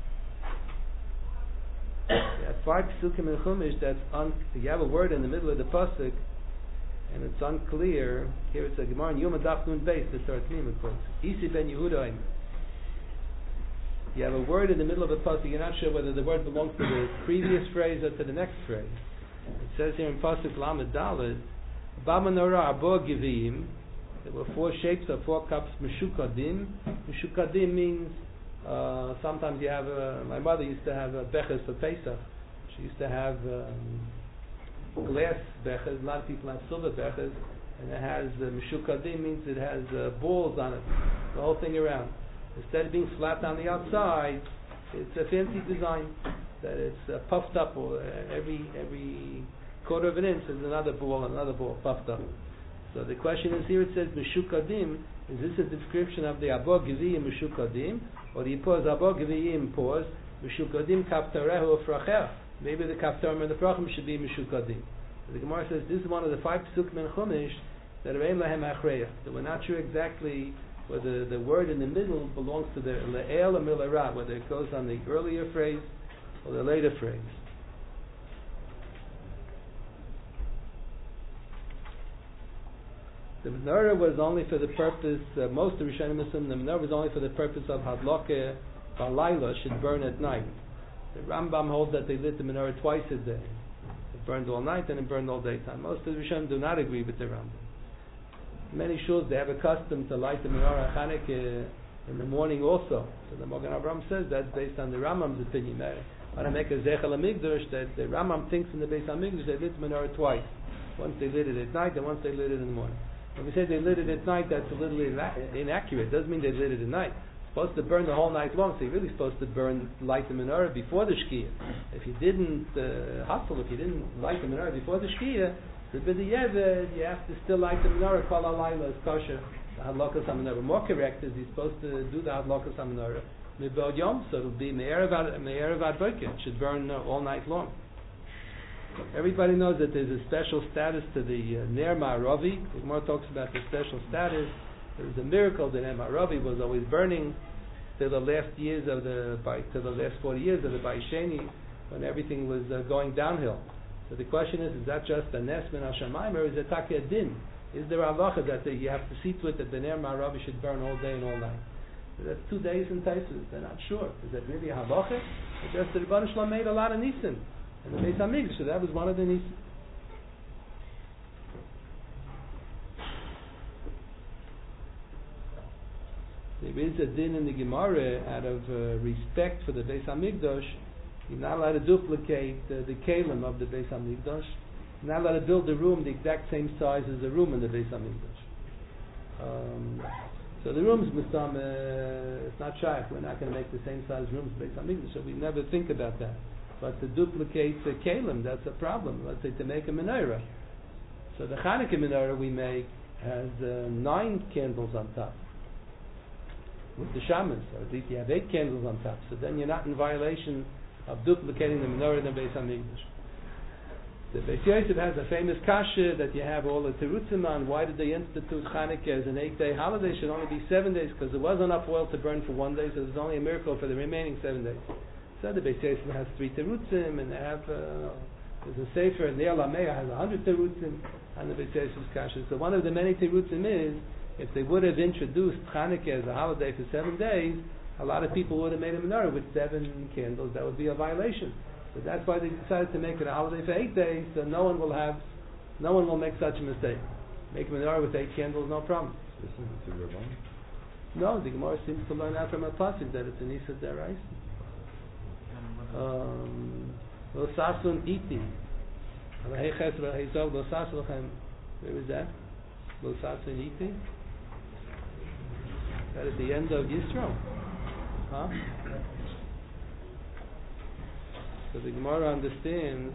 You have 5 psukim in Chumash that's you have a word in the middle of the pasuk, and it's unclear. Here it's a Gemara in Yuma Daf Nun Beis, the third name it quotes. Isi ben Yehuda. You have a word in the middle of a pasuk. You're not sure whether the word belongs to the previous phrase or to the next phrase. It says here in pasuk Lamed Daled, Ba menorah arba givim. There were 4 shapes of 4 cups. Meshukadim. Meshukadim means sometimes you have. My mother used to have beches for Pesach. She used to have glass beches. A lot of people have silver beches, and it has Meshukadim means it has balls on it, the whole thing around. Instead of being flat on the outside, it's a fancy design that it's puffed up. Or every quarter of an inch is another ball puffed up. So the question is here, it says Meshukadim, is this a description of the Abba Giviyim Meshukadim, or do you pause Abba Giviyim, pause Meshukadim Kaptarehu Fracher? Maybe the Kaptarim and the Frachim should be Meshukadim. The Gemara says this is one of the 5 psukim in Chumash that are Ein Lahem Achreya. So we're not sure exactly whether the word in the middle belongs to the Le'el or Milarah, whether it goes on the earlier phrase or the later phrase. The menorah was only for the purpose, most of Rishonim assume the menorah was only for the purpose of Hadlokeh Balayla, should burn at night. The Rambam holds that they lit the menorah twice a day. It burned all night and it burned all daytime. Most of the Rishonim do not agree with the Rambam. Many shuls, they have a custom to light the menorah Chanukah in the morning also. So the Mogen Avraham says that's based on the Rambam's opinion. I make a Zechel HaMikdash that the Rambam thinks in the Beis HaMikdash they lit the menorah twice. Once they lit it at night and once they lit it in the morning. When we say they lit it at night, that's a little inaccurate. It doesn't mean they lit it at night. It's supposed to burn the whole night long, so you're really supposed to light the menorah before the Shkia. If you didn't if you didn't light the menorah before the Shkia, you have to still light the menorah. Kol halayla is kosher. The hadlokas hamenorah. More correct is you're supposed to do the hadlokas hamenorah mibod yom, so it'll be me'erev ad boker. It should burn all night long. Everybody knows that there's a special status to the Ner Ma'aravi. The Gemara talks about the special status. There was a miracle that Ner Ma'aravi was always burning till the last 40 years of the Bayis Sheni, when everything was going downhill. So the question is that just a Nes Min HaShamayim, or is it Taki a Din? Is there a halacha that you have to see to it that the Ner Ma'aravi should burn all day and all night? So that's 2 days in Taisus. They're not sure. Is that really a halacha? Or just the Rebbeinu Shalom made a lot of nisim. And the Beis HaMikdash, so that was one of the nisim. There is a din in the Gemara out of respect for the Beis HaMikdash. You're not allowed to duplicate the kelim of the Beis HaMikdash. You're not allowed to build the room the exact same size as the room in the Beis HaMikdash. So the rooms, it's not shaykh. We're not going to make the same size rooms in Beis HaMikdash, so we never think about that. But to duplicate the kelim, that's a problem. Let's say to make a menorah. So the Chanukah menorah we make has 9 candles on top with the shamas, or at least you have 8 candles on top. So then you're not in violation of duplicating the menorah in the Beis HaMikdash. The Beis Yosef has a famous kasha that you have all the terutzim on. Why did they institute Chanukah as an 8-day holiday? It should only be 7 days because there was enough oil to burn for 1 day, so there's only a miracle for the remaining 7 days. So the Beis Yosef has 3 terutzim, and they have there's a sefer, and the Alameya has 100 terutzim on the Beis Yosef's kasha. So one of the many terutzim is if they would have introduced Chanukah as a holiday for 7 days, a lot of people would have made a menorah with 7 candles. That would be a violation. So that's why they decided to make it a holiday for 8 days, so no one will make such a mistake. Make a menorah with 8 candles, no problem. No, the Gemara seems to learn out from a pasuk that it's an Isa Derais. Lo sasun iti. Where is that? Lo Sasin Iti? That at the end of Yisro. Huh? So the Gemara understands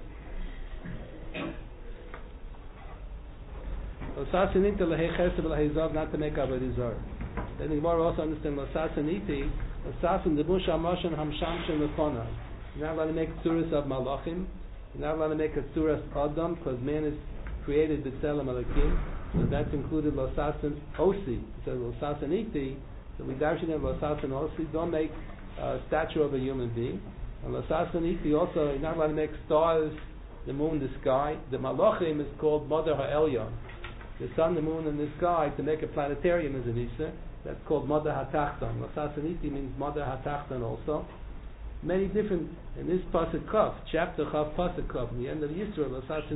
Lo Sasin Iti Lehe Chesed Lehe Zav, not to make Avodah Zarah. Then the Gemara also understands Lo Sasin Iti, Lo Sasin Debush HaMoshen Hamshamshem Lefonah. You're not allowed to make tzuras of malachim. You're not allowed to make a tzuras adam because man is created b'tzelem Elokim. So that's included losasin osi. So losasin iti. So we darshan in losasin osi. Don't make a statue of a human being. And losasin iti also, you're not allowed to make stars, the moon, the sky. The malachim is called Mother HaElyon. The sun, the moon, and the sky. To make a planetarium is an isa. That's called Mother HaTachton. Losasin iti means Mother HaTachton also. Many different, in this Pasuk Kaf, chapter Chav Pasuk Kaf, in the end of Yisrael,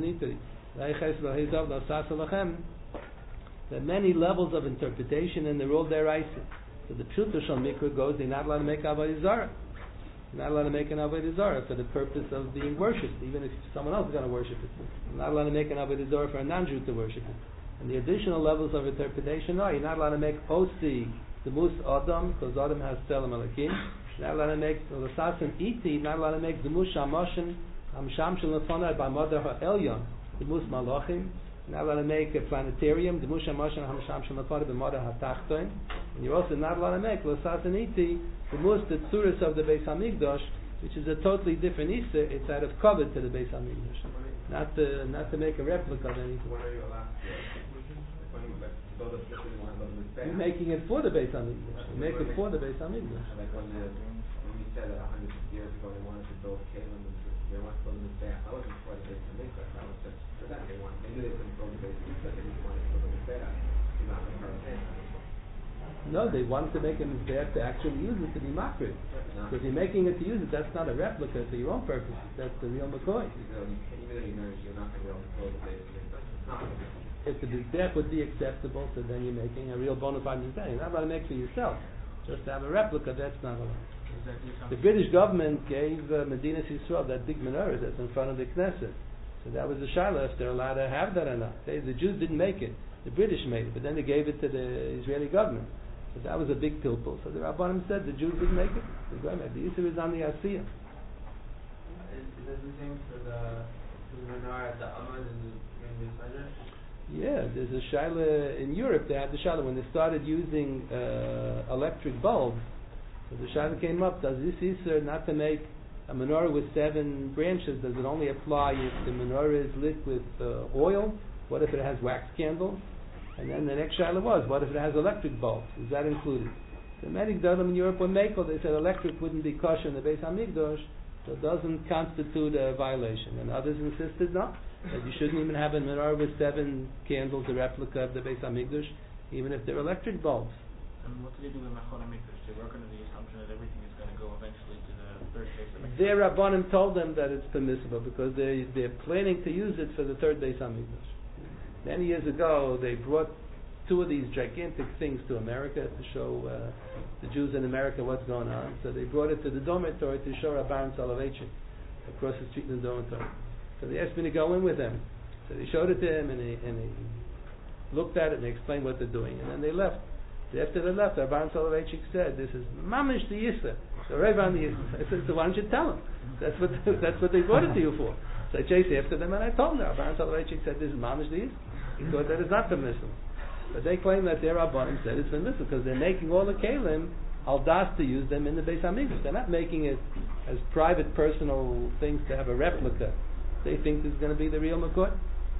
there are many levels of interpretation and they're all deraisa. So the Pshuto Shal Mikra goes, they're not allowed to make Avodah Zarah. You're not allowed to make an Avodah Zarah for the purpose of being worshipped, even if someone else is going to worship it. You're not allowed to make an Avodah Zarah for a non-Jew to worship it. And the additional levels of interpretation are, you're not allowed to make Osi, the Mus Adam, because Adam has Tzelem Elokim. Not allowed to make the Sasin Iti, not allowed to make the Mus Hamoshen Hamshamshem Lefonah by Mother HaElyon, the Mus Malachim. Not allowed to make a planetarium, the Mus Hamoshen Hamshamshem Lefonah by Mother HaTachton. And you're also not allowed to make the Sasin Iti, the Mus the Tzuras of the Beis Hamikdash, which is a totally different Issa. It's out of covet to the Beis Hamikdash, not to make a replica of anything. When are you allowed to You're making it for the Beis Hamikdash. You make it for the Beis Hamikdash. Like when we said that 100 years ago they wanted to build Kalim, they wanted to build the Mizbeach. That wasn't for the Beis Hamikdash. That was just for that. Maybe they couldn't build the Beis Hamikdash. They just wanted to build the Mizbeach. You're not going to No, they wanted to make a Mizbeach to actually use it to be makrid. So if you're making it to use it, that's not a replica for your own purposes. That's the real McCoy. Even though you're not going to be able to build the Beis Hamikdash. It's not going to be. If the Mizbeach would be acceptable, so then you're making a real bona fide Mizbeach. You're not allowed to make for yourself. Just to have a replica, that's not allowed. The British government gave Medina Yisrael that big menorah that's in front of the Knesset. So that was the shaila if they're allowed to have that or not. The Jews didn't make it. The British made it, but then they gave it to the Israeli government. So that was a big pilpul. So the Rabbanim said the Jews didn't make it. The Yisrael is on the Asiyah. Is this the same for the menorah at the Amad in the Midrash? Yeah, there's a shaila in Europe. They had the shaila when they started using electric bulbs. So the shaila came up: does this Isser not to make a menorah with 7 branches? Does it only apply if the menorah is lit with oil? What if it has wax candles? And then the next shaila was: what if it has electric bulbs? Is that included? So many Gedolim in Europe were makel. They said electric wouldn't be kosher in the Beis Hamikdash, so it doesn't constitute a violation. And others insisted no. That you shouldn't even have a menorah with 7 candles, a replica of the Beis Hamikdash, even if they're electric bulbs. And what do they do with Machon HaMikdash? They work under the assumption that everything is going to go eventually to the third Beis Hamikdash. Their Rabbanim told them that it's permissible because they're planning to use it for the third Beis Hamikdash. Many years ago, they brought 2 of these gigantic things to America to show the Jews in America what's going on. So they brought it to the dormitory to show Rabban Soloveitchik across the street in the dormitory. So they asked me to go in with them. So they showed it to him, and he looked at it, and they explained what they're doing. And then they left. After they left, Rabban Soloveitchik said, "This is mamish the Yisra." So Rabban the Yisra. I said, "So why don't you tell him? That's what they brought it to you for." So I chased after them, and I told them. Rabban Soloveitchik said, "This is mamish the Yisra." He thought that is not permissible. But they claim that their Rabbanim said it's permissible because they're making all the kelim al das to use them in the Beis Hamikdash. They're not making it as private, personal things to have a replica. They think this is going to be the real Makot.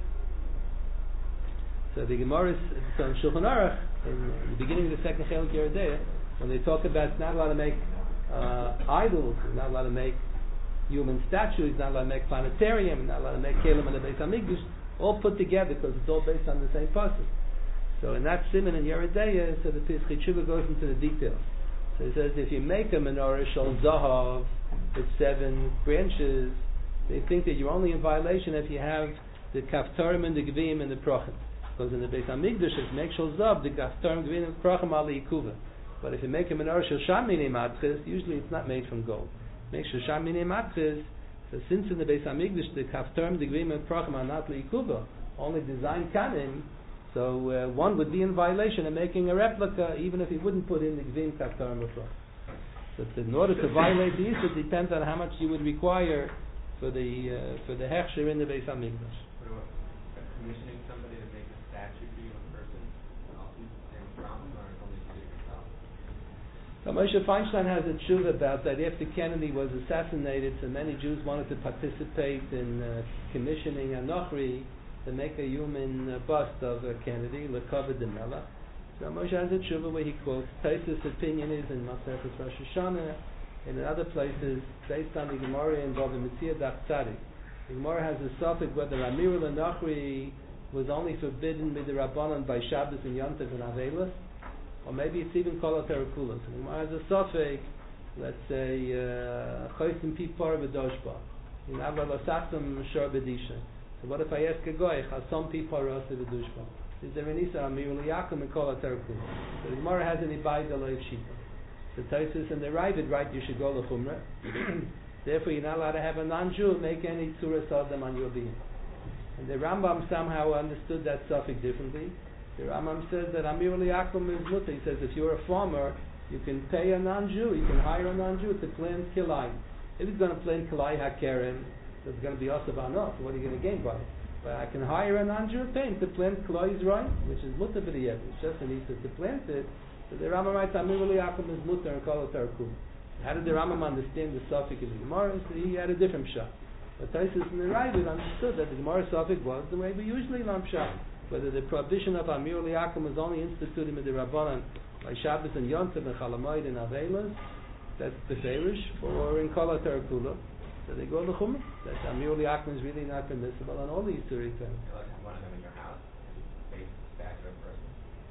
So the Gemara is on Shulchan Aruch in the beginning of the second Chelik Yeridea, when they talk about not allowed to make idols, not allowed to make human statues, not allowed to make planetarium, not allowed to make kelim in the Beis Hamikdash, all put together because it's all based on the same pasuk. So in that siman in Yeridea, so the Pesach Tshuva goes into the details. So he says if you make a menorah shel zahav with 7 branches, they think that you're only in violation if you have the kaftarim and the gvim and the prochim. Because in the Beis Hamikdash, if you make shel zav, the kaftarim, gvim, and prochim are yikuva. But if you make a menorah shel shamini matris, usually it's not made from gold. Make shel shamini matris. So since in the Beis Hamikdash the kaftarim, the gvim, and prochim are not yikuva, only design kanim. So one would be in violation of making a replica, even if he wouldn't put in the Gvim Kaftar Mufra. So in order to violate the Yisur, it depends on how much you would require for the Hechsher in the Beis HaMikdash. What about commissioning somebody to make a statue for you in person? Also use the same problem, or only to do it yourself? So Moshe Feinstein has a tshuva about that after Kennedy was assassinated, so many Jews wanted to participate in commissioning a Nochri to make a human bust of Kennedy, Lekavod de Melech. So Moshe has a tshuva where he quotes Taisus' opinion is in Masechus Rosh Hashanah, and in other places, based on the Gemara in Bava Metzia Daf Tzadik. The Gemara has a suffix whether Amirul and Nochri was only forbidden with the Rabbanon by Shabbos and Yom Tov and Avelos, or maybe it's even Kol HaTerakula. So the Gemara has a suffix, let's say, Chosim Pipar V'Doshba, in Avalasachtam Shor B'Disha. So what if I ask a goy, Chasom Pipar Rasa V'Doshba? Is there an Isa Amirul Yakum and Kol HaTerakula? So the Gemara has an Ibai Daloi Shita. The Taisus and the Ravid write you should go to Chumrah. Therefore, you're not allowed to have a non-Jew make any Tzura Sodom on your being. And the Rambam somehow understood that suffix differently. The Rambam says that Amirul Yakum is mutter. He says if you're a farmer, you can pay a non-Jew, you can hire a non-Jew to plant Kilai. If he's going to plant Kilai HaKeren, there's going to be Osav Anot. What are you going to gain by it? But I can hire a non-Jew to plant Kilai Yisrael, which is mutter for the Yevon. It's just an Isa to plant it. So the Rambam writes Amirul Yakum is mutter and Kol HaTerakula. How did the Rambam understand the suffix in the Gemara? So he had a different shot. But Taisus and the Ravid understood that the Gemara suffix was the way we usually learn shot. Whether the prohibition of Amirul Yakum was only instituted with the Rabbanan by Shabbos and Yom Tov and Chalamoid and Avelos, that's the Ferish, or in Kol HaTerakula. So they go to Chumrah. That Amirul Yakum is really not permissible on all these Yisurim. You like have one of them in your house, face the statue of a person.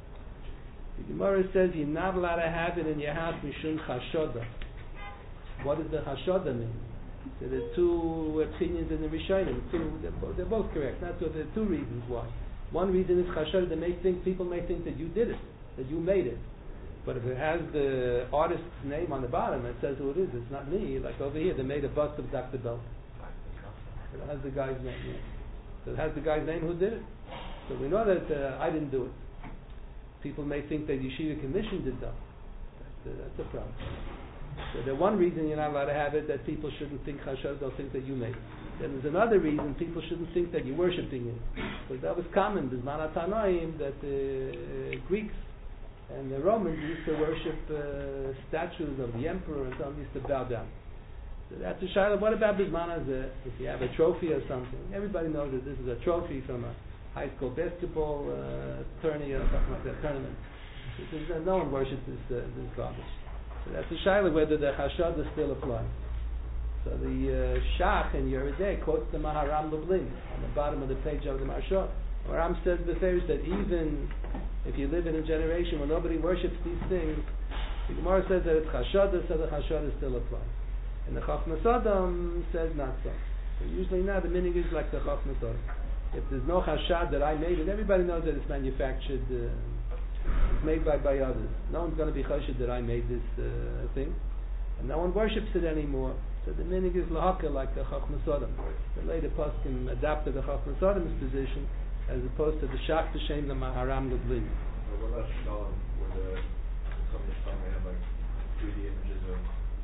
The Gemara says you're not allowed to have it in your house mishum chashoda. What does the chashoda mean? So there are two opinions in the Rishonim. They're both correct. Not so. There are two reasons why. One reason is chashoda. People may think that you did it, that you made it. But if it has the artist's name on the bottom, it says who it is. It's not me. Like over here, they made a bust of Dr. Bell. It has the guy's name. Yeah. So it has the guy's name who did it. So we know that I didn't do it. People may think that Yeshiva Commission did that. That's a problem. So the one reason you're not allowed to have it, that people shouldn't think Chashod, they'll think that you made it. Then there's another reason people shouldn't think that you're worshipping it. Because that was common, Bisman HaTanoim, that the Greeks and the Romans used to worship statues of the emperor, and some used to bow down. So that's a shayla. What about Bisman Hazeh? If you have a trophy or something, everybody knows that this is a trophy from a high school basketball tourney or something like that, tournament. No one worships this garbage. So that's a shayla whether the Chashad still applies. So the Shach in Yerideh quotes the Maharam Lublin on the bottom of the page of the Marshal. Maharam says beferish that even if you live in a generation where nobody worships these things, the Gemara says that it's Chashad, so the Chashad still applies. And the Chachmas Adam says not so. So usually now the meaning is like the Chachmas Adam. If there's no Chashad that I made it, everybody knows that it's manufactured, it's made by others. No one's going to be Chashad that I made this thing. And no one worships it anymore. So the meaning is lahaka, like the Chachmas Adam. The later poskim adapted the Chachmas Adam's position as opposed to the Shach T'Shem, the Maharam Lublin. So what about Shalom, where some of the Shalom may have like 3D images of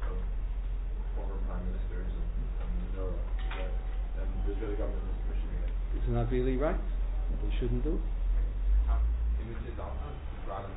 former prime ministers and menorah, and the Israeli government is commissioning it? It's not really right. They shouldn't do it. Images also brought in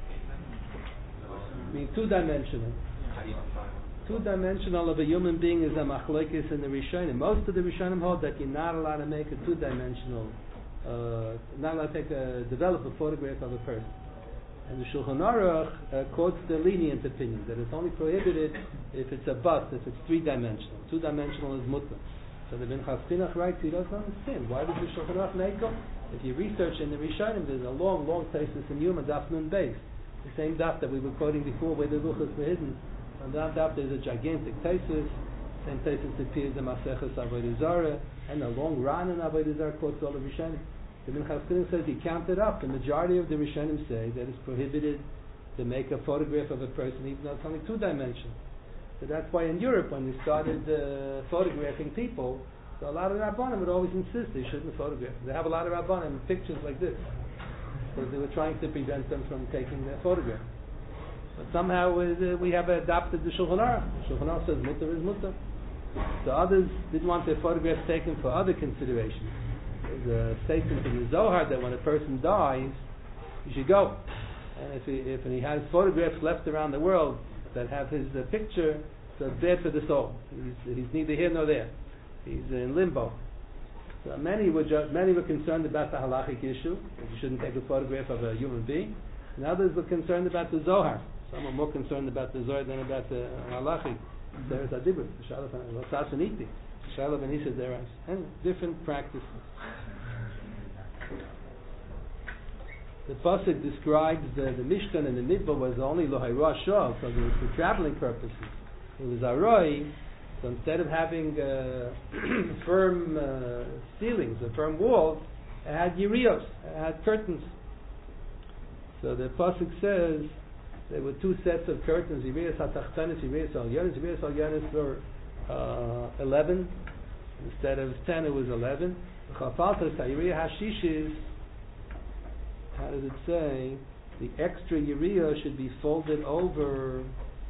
I mean, two-dimensional. How do you define it? Two-dimensional of a human being is a machlokes in the Rishonim. Most of the Rishonim hold that you're not allowed to make a two-dimensional, not allowed to develop a photograph of a person. And the Shulchan Aruch quotes the lenient opinion that it's only prohibited if it's a bust, if it's three-dimensional. Two-dimensional is mutter. So the Bin Chaspinach writes, he doesn't understand. Why does the Shulchan Aruch make it? If you research in the Rishonim, there's a long thesis in Yuma, Daf Nun Beis. The same daf that we were quoting before, where the luchas were hidden. On that daf there's a gigantic thesis. Same thesis appears in Maseches Avodah Zarah, and a long run in Avodah Zarah quotes all the Rishonim. The Bin Chaspinach says he counted up. The majority of the Rishonim say that it's prohibited to make a photograph of a person, even though it's only two-dimensional. So that's why in Europe, when they started photographing people, so a lot of the Rabbanim would always insist they shouldn't photograph. They have a lot of Rabbanim pictures like this. because they were trying to prevent them from taking their photograph. But somehow we have adopted the Shulchan Aruch. The Shulchan Aruch says mutter is mutter. The others didn't want their photographs taken for other considerations. There's a statement in the Zohar that when a person dies, you should go. And if he has photographs left around the world that have his picture, so it's bad for the soul. He's neither here nor there. He's in limbo. So many were concerned about the halachic issue, that you shouldn't take a photograph of a human being. And others were concerned about the Zohar. Some are more concerned about the Zohar than about the halachic. There's a difference. And different practices. The pasuk describes the Mishkan and the Mikvah was only Lohai Shah, because it was for traveling purposes. It was Aroi, so instead of having firm ceilings or firm walls, it had Yerios, it had curtains. So the pasuk says there were two sets of curtains, Yerios HaTachtanis, Yerios Al-Yanis. Yerios Al-Yanis were 11, instead of 10 it was 11. Chafaltas HaYerios HaShishis, how does it say? The extra Yeriah should be folded over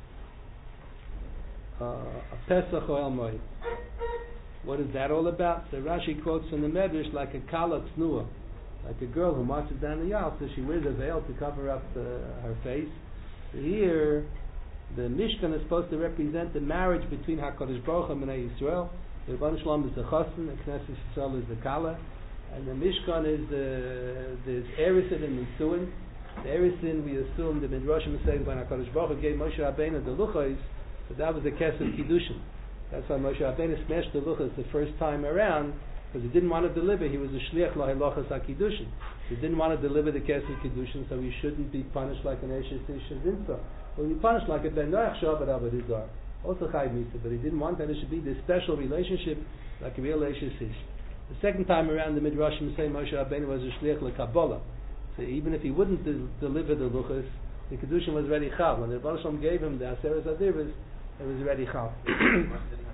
a Pesach Oil Moed. What is that all about? So Rashi quotes from the Medrash like a Kala Tznuah, like a girl who marches down the aisle, so she wears a veil to cover up her face. So here, the Mishkan is supposed to represent the marriage between HaKadosh Baruch Hu and Bnei Yisrael. The Rebbeinu Shalom is the Chassan, the Knesset Yisrael is the Kala. And the Mishkan is the Erisin and Nisuin. The Erisin, we assume, the Midrashim say when HaKadosh Baruch Hu gave Moshe Rabbeinu the Luchos, so that was the Kesef Kiddushin. That's why Moshe Rabbeinu smashed the Luchos the first time around, because he didn't want to deliver. He was a Shliach Lahilochas HaKiddushin. He didn't want to deliver the Kesef Kiddushin, so he shouldn't be punished like an Eshes Zinsa. Well, he punished like a Ben Noach Shabbat Abadizar. Also Chayv Misa, but he didn't want that. It should be this special relationship like a real Eshes Ish. The second time around, the Midrashim say Moshe Rabbeinu was a shliach lekabbalah. So even if he wouldn't deliver the luchos, the kedushin was ready chal. When the Rebbeinu Shalom gave him the Aseres Adiras, it was ready chal. He didn't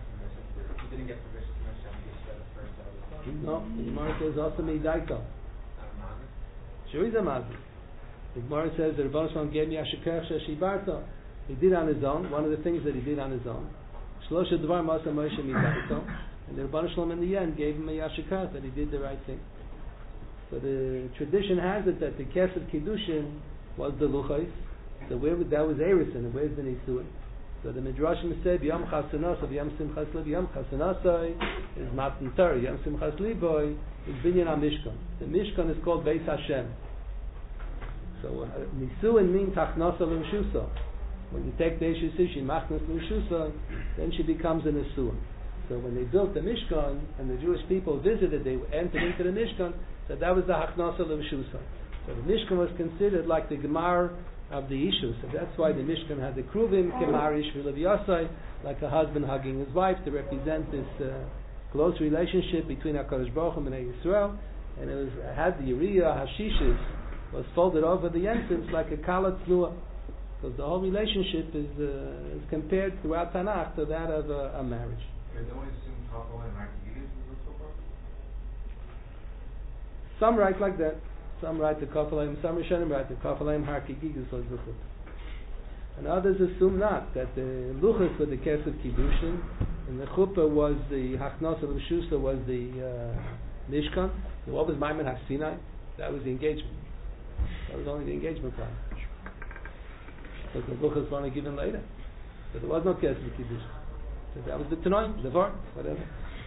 get permission from Hashem to get the first out of the No, the Gemara says also meidaito. Sure, he's a mazir. The Gemara says the Rebbeinu Shalom gave me asheker sheshibarto. He did on his own. One of the things that he did on his own. Shlosha dvar masa Moshe meidaito. And the Rebbeinu Shalom in the end gave him a yashikar that he did the right thing. So the tradition has it that the Kesef Kiddushin was the Luchos. So that was Erisin, and where's the Nisuin? So the Midrashim said Yom Chasanasa, Yom Simchas Lev, Yom Chasanasa is Matan Torah, Yom Simchas Levoy is Binyan HaMishkan. The Mishkan is called Beis Hashem. So Nisuin means Hachnasa L'Mshusa. When you take the Eshes Ish, Machnas L'Mshusa, then she becomes a Nisuin. So when they built the Mishkan and the Jewish people visited, they entered into the Mishkan, so that was the Hachnasa L'Mshusa. So the Mishkan was considered like the Gemar of the Ishu. So that's why the Mishkan had the Kruvim, Kemar Ishvi Lev Yosai, like a husband hugging his wife to represent this close relationship between HaKadosh Baruch Hu and Bnei Yisrael. And it had the Yeriah Hashishis was folded over the entrance like a Kala Tznuah. Because the whole relationship is compared throughout Tanakh to that of a marriage. Some write like that. Some write the Kafalayim, some Rishonim write the Kafalayim Harki Gigas Luchot. And others assume not, that the Luchot for the Kesef Kiddushin, and the Chuppah was the Hachnasa L'Shusa was the Mishkan. So what was Maimon HaSinai? That was the engagement. That was only the engagement plan. Because the Luchot were only given later. So there was no Kesef Kiddushin. So that was the Tanoim, the Var, whatever.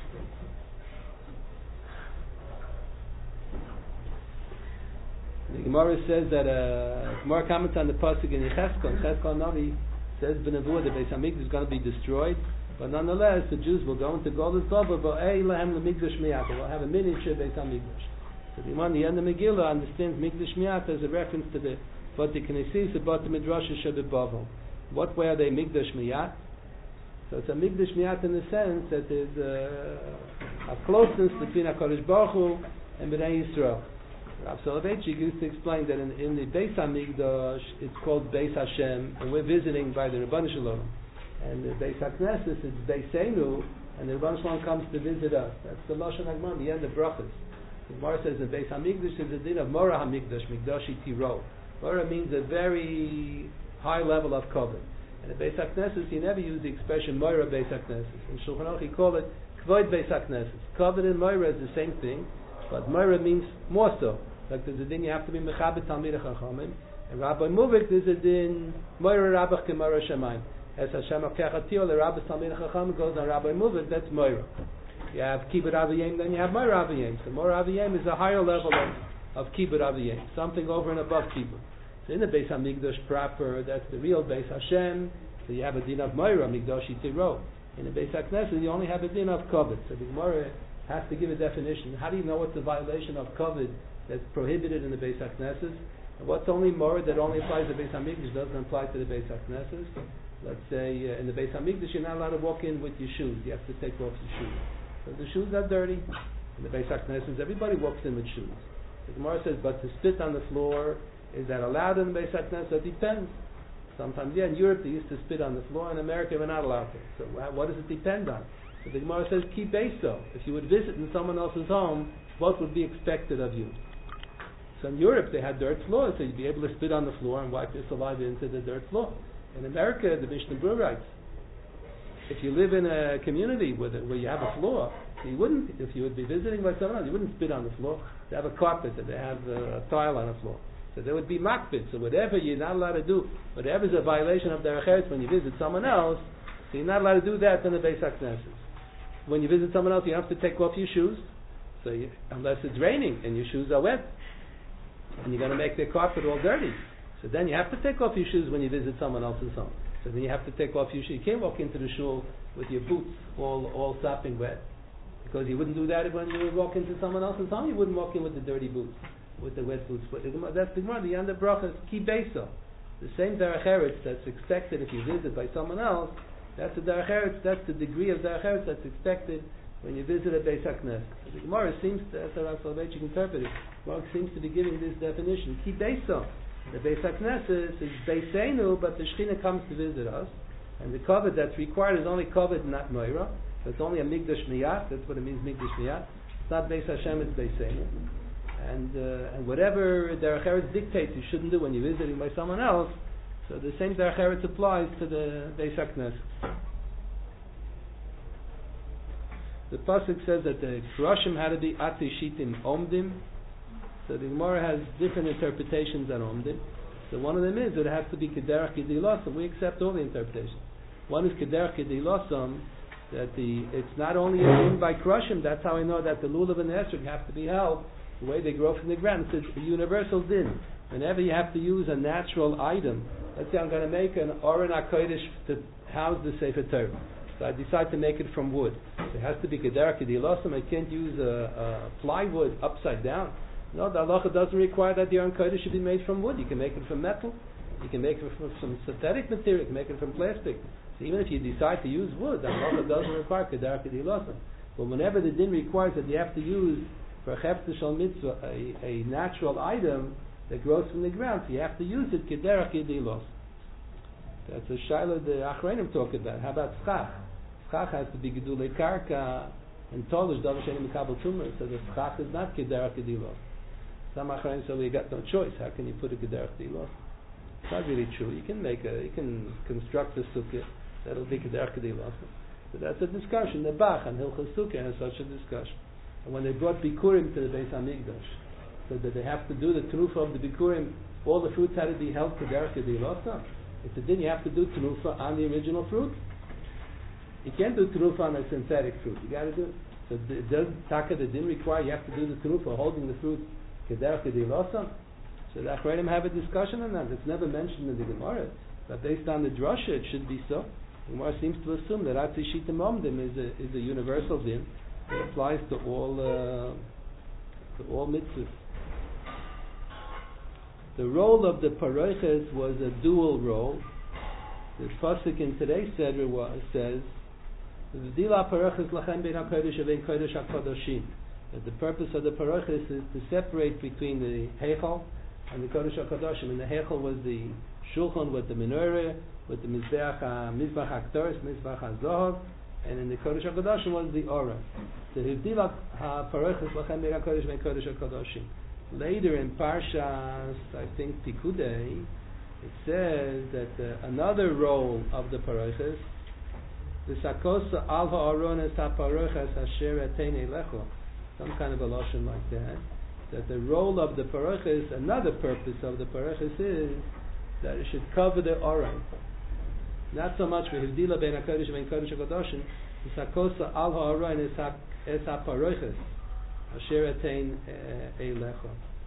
The Gemara says that Gemara comments on the pasuk in Yechezkel. Yechezkel Navi says B'Nevuah the Beis Hamikdash is going to be destroyed, but nonetheless the Jews will go into Golus Dover, but Lahem LeMikdash Miyata. We'll have a miniature Beis Hamikdash. So the Imam, the end of Megillah, understands Mikdash Miyata as a reference to the Bati Knesset, Bati Midrash Shebebavel. What way are they Mikdash Miyat? So it's a Mikdash Miyat in the sense that there's a closeness between HaKadosh Baruch Hu and Bnei Yisrael. Rav Soloveitchik used to explain that in the Beis HaMikdash it's called Beis Hashem, and we're visiting by the Rebbeinu Shalom. And the Beis HaKnesset it's Beisenu, and the Rebbeinu Shalom comes to visit us. That's the Lashon HaGemara, the end of Brachos. The Gemara says in Beis Hamikdash is a din of Mora Hamikdash, Mikdashi Tiro. Mora means a very high level of covet. And in Beis HaKnesses, you never use the expression Mora Beis HaKnesses. In Shulchan Aruch, you call it Kvod Beis HaKnesses. Covet and Mora is the same thing, but Mora means more so. Like there's a din you have to be Mechabit Talmidei Chachamim. And Rabbi Muvik, there's a din Mora Rabbach K'Mora Shamayim. As Hashem HaKechatil, the Rabbi Talmidei Chachamim goes on Rabbi Muvik, that's Mora. You have Kibbut Aviyim, then you have Mora Aviyim. So Mora Aviyim is a higher level of Kibbut Aviyim, something over and above Kibbut. So in the Beis Hamikdash proper, that's the real Beis Hashem. So you have a din of Mora, Mikdashi Tiro. In the Beis HaKnesses, you only have a din of Kovet. So the Gemara has to give a definition. How do you know what's the violation of Kovet that's prohibited in the Beis HaKnesses? And what's only Mora that only applies to the Beis Hamikdash doesn't apply to the Beis HaKnesses? Let's say in the Beis Hamikdash, you're not allowed to walk in with your shoes. You have to take off your shoes. So the shoes are dirty. In the Beis HaKnesses, everybody walks in with shoes. The Gemara says, but to spit on the floor, is that allowed in the Beis HaKnesses? It depends. Sometimes, in Europe they used to spit on the floor. In America, we're not allowed to. So what does it depend on? So the Gemara says, ki beiso. If you would visit in someone else's home, what would be expected of you? So in Europe, they had dirt floors, so you'd be able to spit on the floor and wipe your saliva into the dirt floor. In America, the Mishnah Berurah writes, if you live in a community where you have a floor, you wouldn't, if you would be visiting by someone else, you wouldn't spit on the floor. They have a carpet, and they have a tile on the floor. So there would be makbid. So whatever you're not allowed to do, whatever is a violation of derech eretz when you visit someone else, so you're not allowed to do that in the Beis HaKnesses. When you visit someone else, you have to take off your shoes. So unless it's raining and your shoes are wet, and you're going to make their carpet all dirty. So then you have to take off your shoes when you visit someone else's home. So then you have to take off your shoes. You can't walk into the shul with your boots all sopping wet, because you wouldn't do that when you would walk into someone else's home. You wouldn't walk in with the dirty boots, with the wet boots. But that's the Gemara. The end of bracha is ki beiso. The same derech eretz that's expected if you visit by someone else. That's the derech eretz. That's the degree of derech eretz that's expected when you visit a Beis HaKnesses. The Gemara seems to, as Rav Soloveitchik interpreted, Gemara seems to be giving this definition. Ki beiso. The Beis HaKnesses is beisenu, but the Shechina comes to visit us, and the covet that's required is only covet, not moira. So it's only a migdash miyat. That's what it means, migdash miyat. It's not Beis Hashem, it's beisenu. And whatever derech eretz dictates you shouldn't do when you're visiting by someone else, so the same derech eretz applies to the Beis HaKnesses. The pasuk says that the Kroshim had to be ati shitim omdim. So the Gemara has different interpretations on omdim. So one of them is that it has to be kederach kedilosam. We accept all the interpretations. One is kederach kedilosam, that it's not only a din by Kroshim. That's how I know that the lulav and the esrog have to be held the way they grow from the ground. It's a universal din. Whenever you have to use a natural item, let's say I'm going to make an Oren HaKodesh to house the Sefer Torah. So I decide to make it from wood. So it has to be kederach kedilosam. I can't use a plywood upside down. No, the halacha doesn't require that the Oren HaKodesh should be made from wood. You can make it from metal. You can make it from some synthetic material. You can make it from plastic. So even if you decide to use wood, the halacha doesn't require kederach kedilosam. But whenever the din requires that you have to use for a hefter shel mitzvah a natural item that grows from the ground, so you have to use it kederach kedilosam. That's a shaila the Achreinim talk about. How about schach? Schach has to be gedulei karka and tolish davar she'ein mikabel tumor. So the schach is not kederach kedilosam. Some Achreinim say, well, you got no choice. How can you put a kederach kedilosam? It's not really true. You can construct a sukkah that'll be kederach kedilosam. So that's a discussion. The Bach and Hilchos Sukkah has such a discussion. And when they brought bikurim to the Beis Hamikdash, so that they have to do the tenufa of the bikurim, all the fruits had to be held kederach kedilosam. If it didn't, you have to do tenufa on the original fruit. You can't do tenufa on a synthetic fruit. You got to do it. So does taka that didn't require you have to do the tenufa holding the fruit kederach kedilosam? So the Achreinim have a discussion on that. It's never mentioned in the Gemara, but based on the drasha, it should be so. The Gemara seems to assume that atzi shitim omdim is a universal din that applies to all mitzvahs. The role of the paroiches was a dual role. The pasuk in today's seder says, "V'dila paroiches lachem bein hakodesh uvein kodesh hakodoshim." That the purpose of the paroiches is to separate between the heichal and the kodesh hakodoshim. And the heichal was the shulchan with the menorah, with the mizbeach haktoris, mizbeach hazohav, and in the Kodesh HaKadoshim was the Aron. The Hivdila HaParochas Lachem Bein HaKodesh Bein Kodesh HaKadoshim. Later in Parshas, I think Pikudei, it says that another role of the Parochas, the Sakosa Al HaArones HaParochas Asher Etein Elecho, some kind of a lotion like that the role of the Parochas, another purpose of the Parochas is that it should cover the Aron. Not so much for Hivdila Bein HaKodesh Bein Kodesh HaKadoshim, the Sakosa Al HaArones HaParochas Asher Etein Elecho.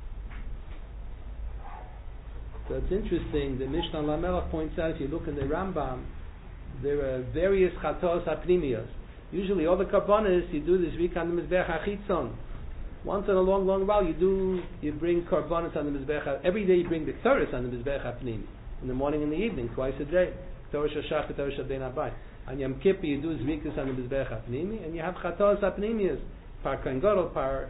So it's interesting, the Mishnah Lamelech points out, if you look in the Rambam, there are various chatos apnimiyos. Usually all the karbonis, you do this week on the Mizbech HaChitzon. Once in a long, long while you bring karbonis on the Mizbech, every day you bring the Ketores on the Mizbech HaPnimi. In the morning and the evening, twice a day. Ketores HaShach, Ketores HaBein HaBayit. On Yom Kippur you do Zvikas on the Mizbech HaPnimi, and you have chatos apnimiyos. Par Kohen Gadol, par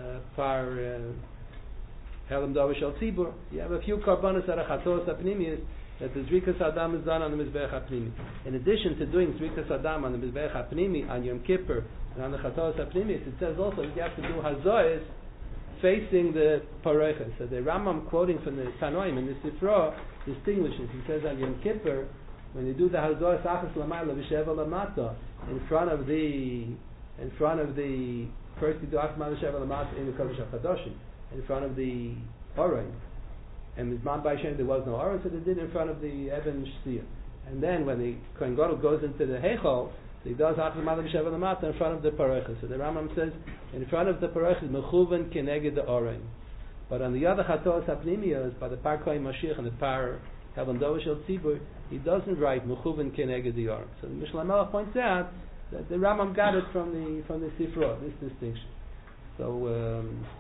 Helam Davish Al Tzibur. You have a few karbonos that are chatos apnimiyos that the Zrikas Adam is done on the Mizbech HaPnimi. In addition to doing Zrikas Adam on the Mizbech HaPnimi, on Yom Kippur, and on the chatos apnimiyos, it says also that you have to do hazois facing the Parochas. So the Rambam quoting from the Tanoim in the Sifra distinguishes. He says on Yom Kippur, when you do the hazois achas lamayla v'sheva lamata, in front of the first you do achas v'sheva lamata in the Kodesh HaKadoshim, in front of the Aron. And Mizman B'Hashem there was no Aron, so they did in front of the Eben Sh'siyah. And then when the Kohen Gadol goes into the Heichal, he does Achaz Ma'ala B'Sheva L'Mata in front of the Parochas. So the Rambam says, in front of the Parochas, Mechuven Keneged the Aron. But on the other Chatos HaPnimiyos, by the Par Kohen Mashiach and the Par Helam Davish El Tzibur, he doesn't write Mechuven Keneged the Aron. So the Mishnah Melech points out that the Rambam got it from the Sifra, this distinction. So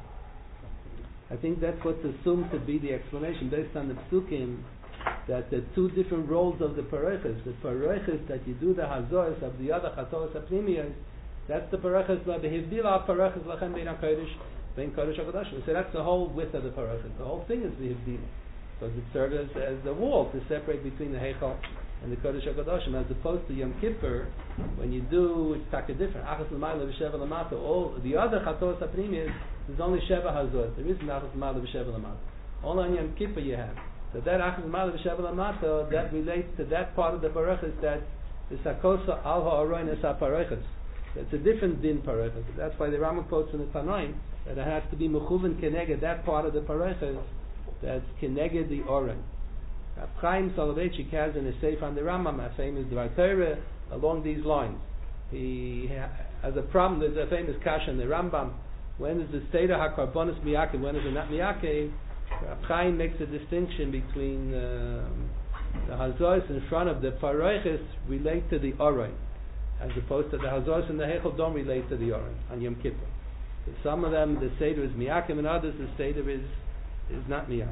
I think that's what's assumed to be the explanation based on the Psukim, that the two different roles of the Parochas. The Parochas that you do the Hazois of the other Chatos HaPnimiyos, that's the Parochas B'Hivdila Parochas Lachem Bein HaKodesh Bein Kodesh HaKadoshim. So that's the whole width of the Parochas. The whole thing is B'Hivdila. So it serves as the wall to separate between the Heichal and the Kodesh HaKadoshim, as opposed to Yom Kippur, when you do, it's taka different. Achas L'mayla V'Sheva L'Mata. All the other Chatos HaPnimiyos, there's only Sheva Hazot. There isn't Achas L'mayla V'Sheva L'Mata. All on Yom Kippur you have. So that Achas L'mayla V'Sheva L'Mata, that relates to that part of the Parochas that is Sakosa Al HaAroin Es HaParochas. It's a different din Parochas. That's why the Rambam quotes in the Tanoim that it has to be Mechuven Keneged, that part of the Parochas that's Keneged the Oren. Chaim Soloveitchik has in his Seif on the Rambam, a famous Dvar Torah, along these lines. He has a problem, there's a famous Kasha in the Rambam, when is the Seder HaKarbonis Miyakev, when is it not Miyakev? Chaim makes a distinction between the Hazois in front of the Parochas relate to the Oren, as opposed to the Hazois and the Heichel don't relate to the Oren on Yom Kippur. So some of them the Seder is Miyakev, and others the Seder is not Miyakev.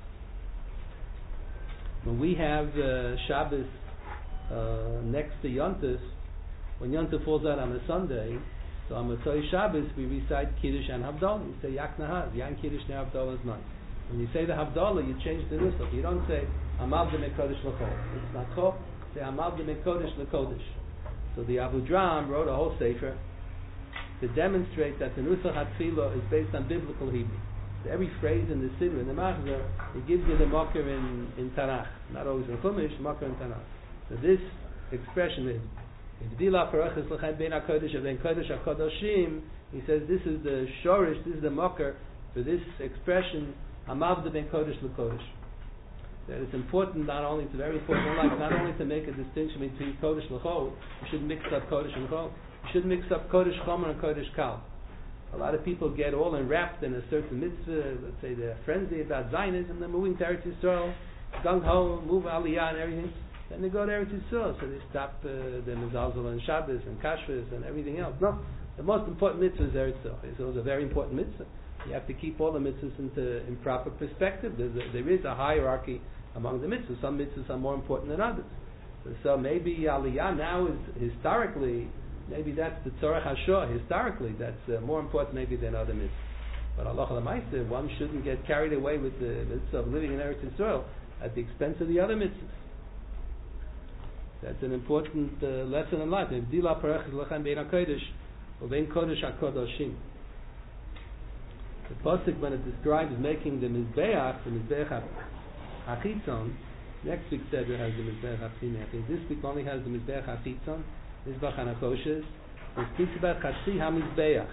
When we have Shabbos next to Yontif, when Yontif falls out on a Sunday, so on Motzei Shabbos we recite Kiddush and Havdalah. You say Yak Nahaz, Yan Kiddush Ne Havdalah is not. When you say the Havdalah, you change the nusach. You don't say Amal de Mekodesh L'Chol. It's not Chol. Say Amal de Mekodesh L'Kodesh. So the Abu Dram wrote a whole sefer to demonstrate that the nusach HaTfilah is based on biblical Hebrew. Every phrase in the Siddur, in the Machzor, it gives you the Makar in Tanakh. Not always in Chumash, Makar in Tanakh. So this expression is, Hivdila Parochas L'Chem Bein HaKodesh Bein Kodesh HaKadoshim, he says this is the Shorish, this is the Makar for this expression, Hamavda Bein Kodesh L'Kodesh. That it's important, not only, it's very important in life, not only to make a distinction between Kodesh L'Chol, you shouldn't mix up Kodesh and Chol, you shouldn't mix up Kodesh Chomer and Kodesh Kal. A lot of people get all enwrapped in a certain mitzvah, let's say they're frenzy about Zionism, they're moving to Eretz Yisrael, gung ho, move Aliyah and everything, then they go to Eretz Yisrael, so they stop the Mezalzel and Shabbos and Kashrus and everything else. No, the most important mitzvah is Eretz Yisrael. It was a very important mitzvah. You have to keep all the mitzvahs in proper perspective. There is a hierarchy among the mitzvahs. Some mitzvahs are more important than others. So maybe Aliyah now is historically, maybe that's the Tzorach HaShoah, historically, that's more important maybe than other mitzvahs. But Allah L'Maaseh, one shouldn't get carried away with the mitzvah of living in Eretz Yisrael at the expense of the other mitzvahs. That's an important lesson in life. Dila parech lechem bein hakodesh uvein kodesh hakodoshim. The pasuk when it describes making the mizbeach hachitzon, next week Seder has the mizbeach hapnimi. I think this week only has the mizbeach hachitzon, mizbeach hanachoshes. It speaks about chatzi hamizbeach.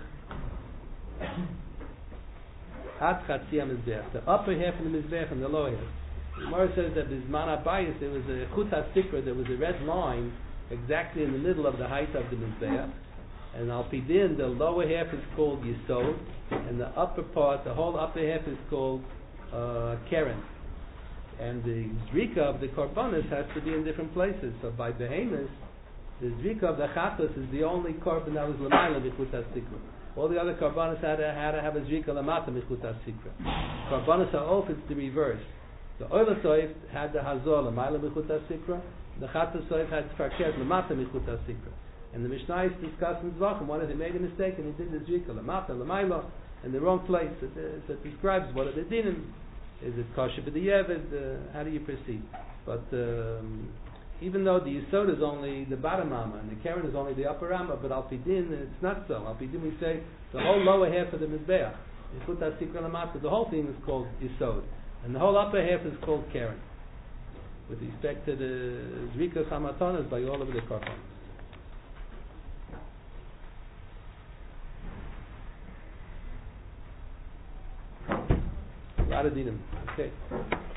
At chatzi hamizbeach, the upper half of the mizbeach and the lower half. The Gemara says that Bisman Abayis there was a chut hasikra, there was a red line exactly in the middle of the height of the mizbeach, and al pidin the lower half is called yisod, and the upper part, the whole upper half is called keren. And the zrika of the korbanos has to be in different places. So by behemoths, the zrika of the chatos is the only korban that was l'mayla b'chut hasikra. All the other korbanos had to have a zrika l'mata b'chut hasikra. Korbanos ha'of, it's the reverse. The Oila Soif had the Hazor l'mayla b'chut hasikra. The Chatos Soif had Farkez l'mata b'chut hasikra. And the Mishnah is discussing Zvachim. One of them made a mistake and he did the zrika l'mata l'mayla in the wrong place. It describes what are the dinim. Is it kosher b'di'evid? How do you proceed? But even though the Yisod is only the bottom Rama and the Keren is only the upper Rama, but Al Pidin it's not so. Al Pidin we say the whole lower half of the Mizbeach, b'chut hasikra l'mata, the whole thing is called Yisod. And the whole upper half is called Keren. With respect to the Zrika Chamatonas by all of the Korban. A lot of dinim. Okay.